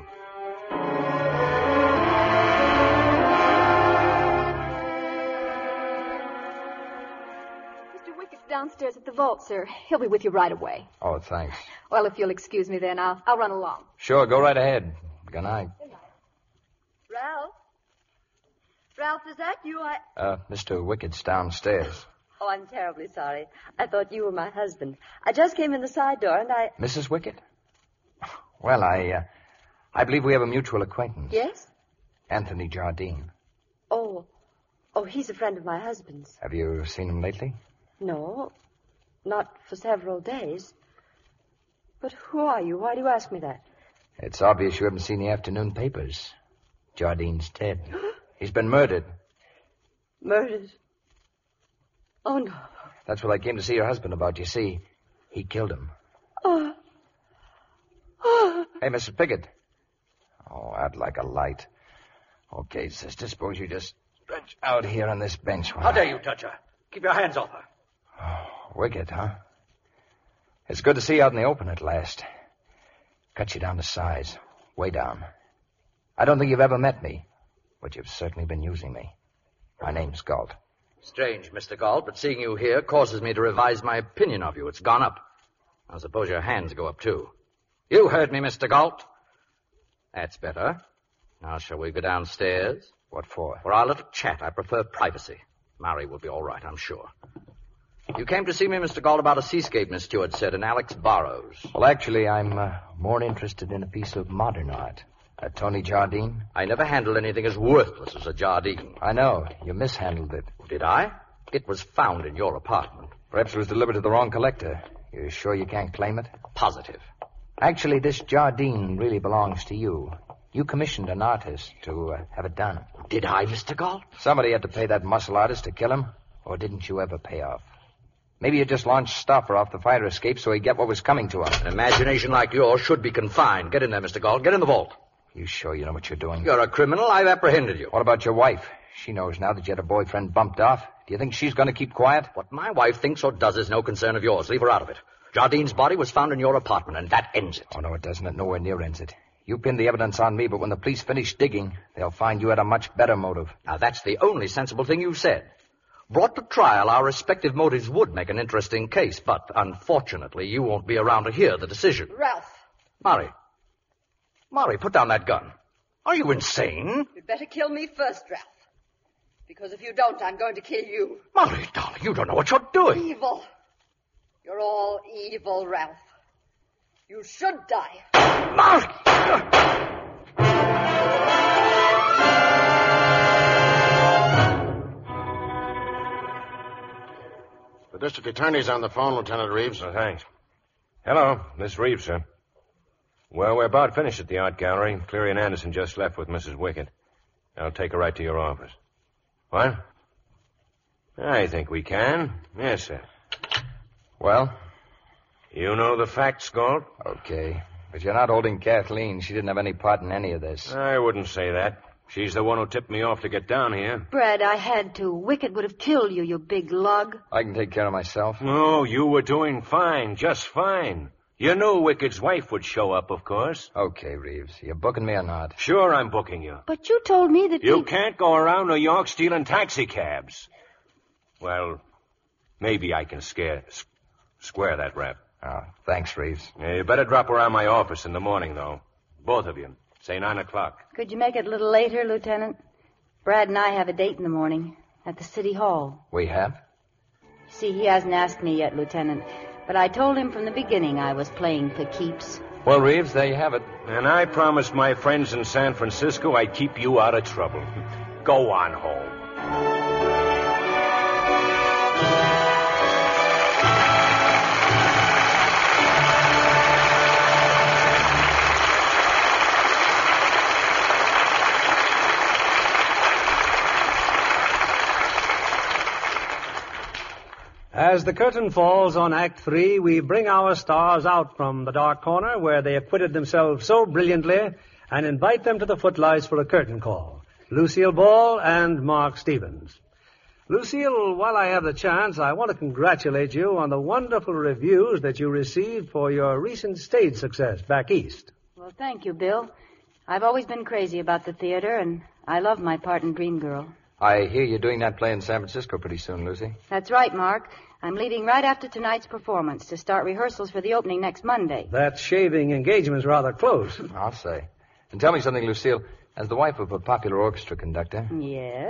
Mister Wickett's downstairs at the vault, sir. He'll be with you right away. Oh, thanks. Well, if you'll excuse me then, I'll, I'll run along. Sure, go right ahead. Good night. Good night. Ralph? Ralph, is that you? I... Uh, Mister Wickett's downstairs. Oh, I'm terribly sorry. I thought you were my husband. I just came in the side door and I... Missus Wickett? Well, I, uh, I believe we have a mutual acquaintance. Yes? Anthony Jardine. Oh. Oh, he's a friend of my husband's. Have you seen him lately? No. Not for several days. But who are you? Why do you ask me that? It's obvious you haven't seen the afternoon papers. Jardine's dead. He's been murdered. Murdered? Oh, no. That's what I came to see your husband about. You see, he killed him. Oh. Oh. Hey, Missus Pickett. Oh, I'd like a light. Okay, sister, suppose you just stretch out here on this bench. How dare you touch her? Keep your hands off her. Oh, Wickett, huh? It's good to see you out in the open at last. Cut you down to size. Way down. I don't think you've ever met me, but you've certainly been using me. My name's Galt. Strange, Mister Galt, but seeing you here causes me to revise my opinion of you. It's gone up. I suppose your hands go up, too. You heard me, Mister Galt. That's better. Now, shall we go downstairs? What for? For our little chat. I prefer privacy. Mary will be all right, I'm sure. You came to see me, Mister Galt, about a seascape, Miss Stewart said, and Alex Burrows. Well, actually, I'm uh, more interested in a piece of modern art. Uh, Tony Jardine? I never handled anything as worthless as a Jardine. I know. You mishandled it. Did I? It was found in your apartment. Perhaps it was delivered to the wrong collector. You sure you can't claim it? Positive. Actually, this Jardine really belongs to you. You commissioned an artist to uh, have it done. Did I, Mister Galt? Somebody had to pay that muscle artist to kill him, or didn't you ever pay off? Maybe you just launched Stoffer off the fire escape so he'd get what was coming to him. An imagination like yours should be confined. Get in there, Mister Galt. Get in the vault. You sure you know what you're doing? You're a criminal. I've apprehended you. What about your wife? She knows now that you had a boyfriend bumped off. Do you think she's going to keep quiet? What my wife thinks or does is no concern of yours. Leave her out of it. Jardine's body was found in your apartment, and that ends it. Oh, no, it doesn't. It nowhere near ends it. You pinned the evidence on me, but when the police finish digging, they'll find you had a much better motive. Now, that's the only sensible thing you've said. Brought to trial, our respective motives would make an interesting case, but unfortunately, you won't be around to hear the decision. Ralph. Mari. Mari, put down that gun. Are you insane? You'd better kill me first, Ralph. Because if you don't, I'm going to kill you. Mari, darling, you don't know what you're doing. Evil. You're all evil, Ralph. You should die. Mari! The district attorney's on the phone, Lieutenant Reeves. Oh, thanks. Hello, Miss Reeves, sir. Well, we're about finished at the art gallery. Cleary and Anderson just left with Missus Wickett. I'll take her right to your office. What? I think we can. Yes, sir. Well? You know the facts, Galt? Okay. But you're not holding Kathleen. She didn't have any part in any of this. I wouldn't say that. She's the one who tipped me off to get down here. Brad, I had to. Wickett would have killed you, you big lug. I can take care of myself. No, you were doing fine, just fine. You knew Wickett's wife would show up, of course. Okay, Reeves. You booking me or not? Sure, I'm booking you. But you told me that You we... can't go around New York stealing taxicabs. Well, maybe I can scare, square that rap. Oh, thanks, Reeves. Yeah, you better drop around my office in the morning, though. Both of you. Say nine o'clock. Could you make it a little later, Lieutenant? Brad and I have a date in the morning at the City Hall. We have? See, he hasn't asked me yet, Lieutenant. But I told him from the beginning I was playing for keeps. Well, Reeves, there you have it. And I promised my friends in San Francisco I'd keep you out of trouble. Go on home. As the curtain falls on Act Three, we bring our stars out from the dark corner where they acquitted themselves so brilliantly and invite them to the footlights for a curtain call. Lucille Ball and Mark Stevens. Lucille, while I have the chance, I want to congratulate you on the wonderful reviews that you received for your recent stage success back east. Well, thank you, Bill. I've always been crazy about the theater, and I love my part in Dream Girl. I hear you're doing that play in San Francisco pretty soon, Lucy. That's right, Mark. I'm leaving right after tonight's performance to start rehearsals for the opening next Monday. That shaving engagement's rather close. I'll say. And tell me something, Lucille. As the wife of a popular orchestra conductor... Yes?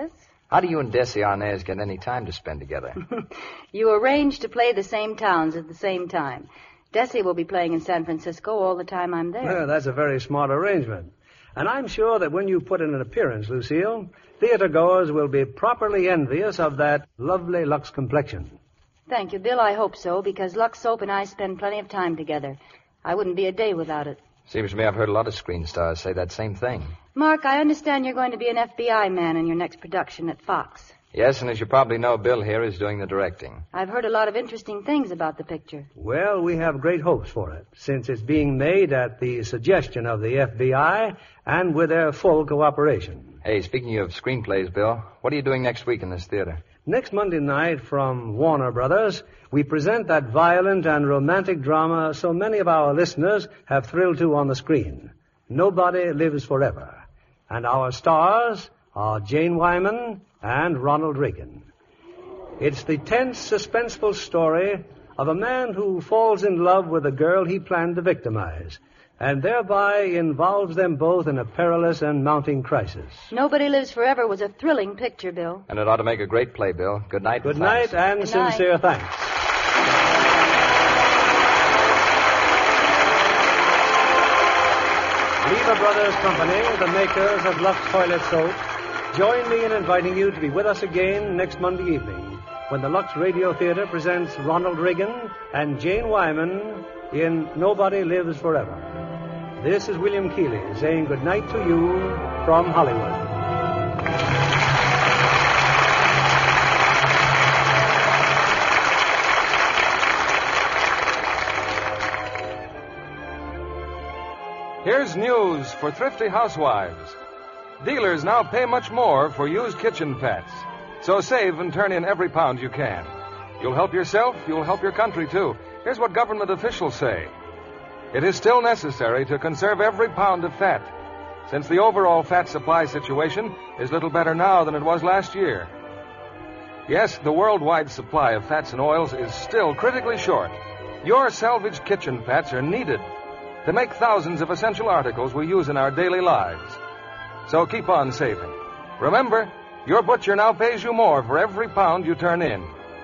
How do you and Desi Arnaz get any time to spend together? You arrange to play the same towns at the same time. Desi will be playing in San Francisco all the time I'm there. Well, that's a very smart arrangement. And I'm sure that when you put in an appearance, Lucille, theater goers will be properly envious of that lovely Lux complexion. Thank you, Bill. I hope so, because Lux Soap and I spend plenty of time together. I wouldn't be a day without it. Seems to me I've heard a lot of screen stars say that same thing. Mark, I understand you're going to be an F B I man in your next production at Fox. Yes, and as you probably know, Bill here is doing the directing. I've heard a lot of interesting things about the picture. Well, we have great hopes for it, since it's being made at the suggestion of the F B I and with their full cooperation. Hey, speaking of screenplays, Bill, what are you doing next week in this theater? Next Monday night from Warner Brothers, we present that violent and romantic drama so many of our listeners have thrilled to on the screen. Nobody Lives Forever. And our stars are Jane Wyman and Ronald Reagan. It's the tense, suspenseful story of a man who falls in love with a girl he planned to victimize, and thereby involves them both in a perilous and mounting crisis. Nobody Lives Forever was a thrilling picture, Bill. And it ought to make a great play, Bill. Good night. Good and night thanks. and Good sincere night. thanks. Lever Brothers Company, the makers of Lux Toilet Soap, join me in inviting you to be with us again next Monday evening when the Lux Radio Theater presents Ronald Reagan and Jane Wyman in Nobody Lives Forever. This is William Keeley saying good night to you from Hollywood. Here's news for thrifty housewives. Dealers now pay much more for used kitchen fats. So save and turn in every pound you can. You'll help yourself, you'll help your country, too. Here's what government officials say. It is still necessary to conserve every pound of fat, since the overall fat supply situation is little better now than it was last year. Yes, the worldwide supply of fats and oils is still critically short. Your salvaged kitchen fats are needed to make thousands of essential articles we use in our daily lives. So keep on saving. Remember, your butcher now pays you more for every pound you turn in.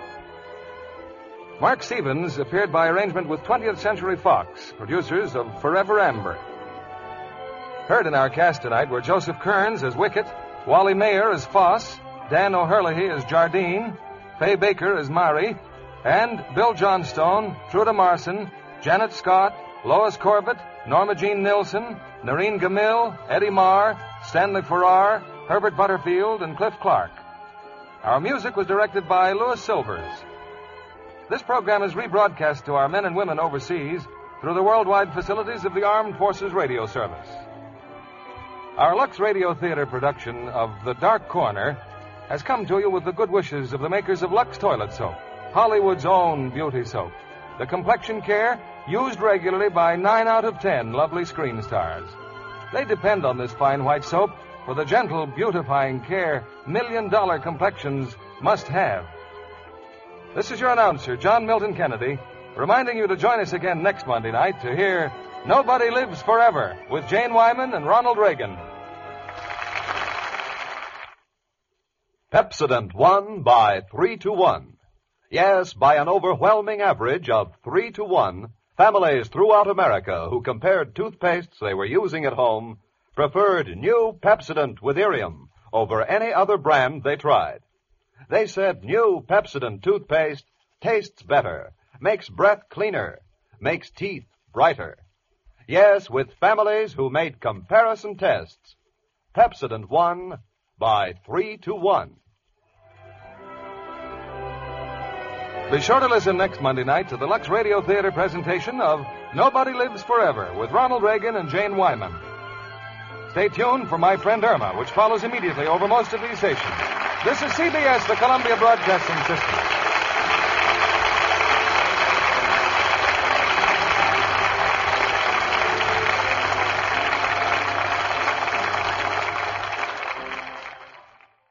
Mark Stevens appeared by arrangement with twentieth Century Fox, producers of Forever Amber. Heard in our cast tonight were Joseph Kearns as Wicket, Wally Mayer as Foss, Dan O'Herlihy as Jardine, Fay Baker as Mari, and Bill Johnstone, Truda Marson, Janet Scott, Lois Corbett, Norma Jean Nilsson, Noreen Gamil, Eddie Marr, Stanley Farrar, Herbert Butterfield, and Cliff Clark. Our music was directed by Louis Silvers. This program is rebroadcast to our men and women overseas through the worldwide facilities of the Armed Forces Radio Service. Our Lux Radio Theater production of The Dark Corner has come to you with the good wishes of the makers of Lux Toilet Soap, Hollywood's own beauty soap. The complexion care used regularly by nine out of ten lovely screen stars. They depend on this fine white soap for the gentle, beautifying care million-dollar complexions must have. This is your announcer, John Milton Kennedy, reminding you to join us again next Monday night to hear Nobody Lives Forever with Jane Wyman and Ronald Reagan. Pepsodent won by three to one. Yes, by an overwhelming average of three to one, families throughout America who compared toothpastes they were using at home preferred new Pepsodent with Irium over any other brand they tried. They said new Pepsodent toothpaste tastes better, makes breath cleaner, makes teeth brighter. Yes, with families who made comparison tests, Pepsodent won by three to one. Be sure to listen next Monday night to the Lux Radio Theater presentation of Nobody Lives Forever with Ronald Reagan and Jane Wyman. Stay tuned for My Friend Irma, which follows immediately over most of these stations. This is C B S, the Columbia Broadcasting System.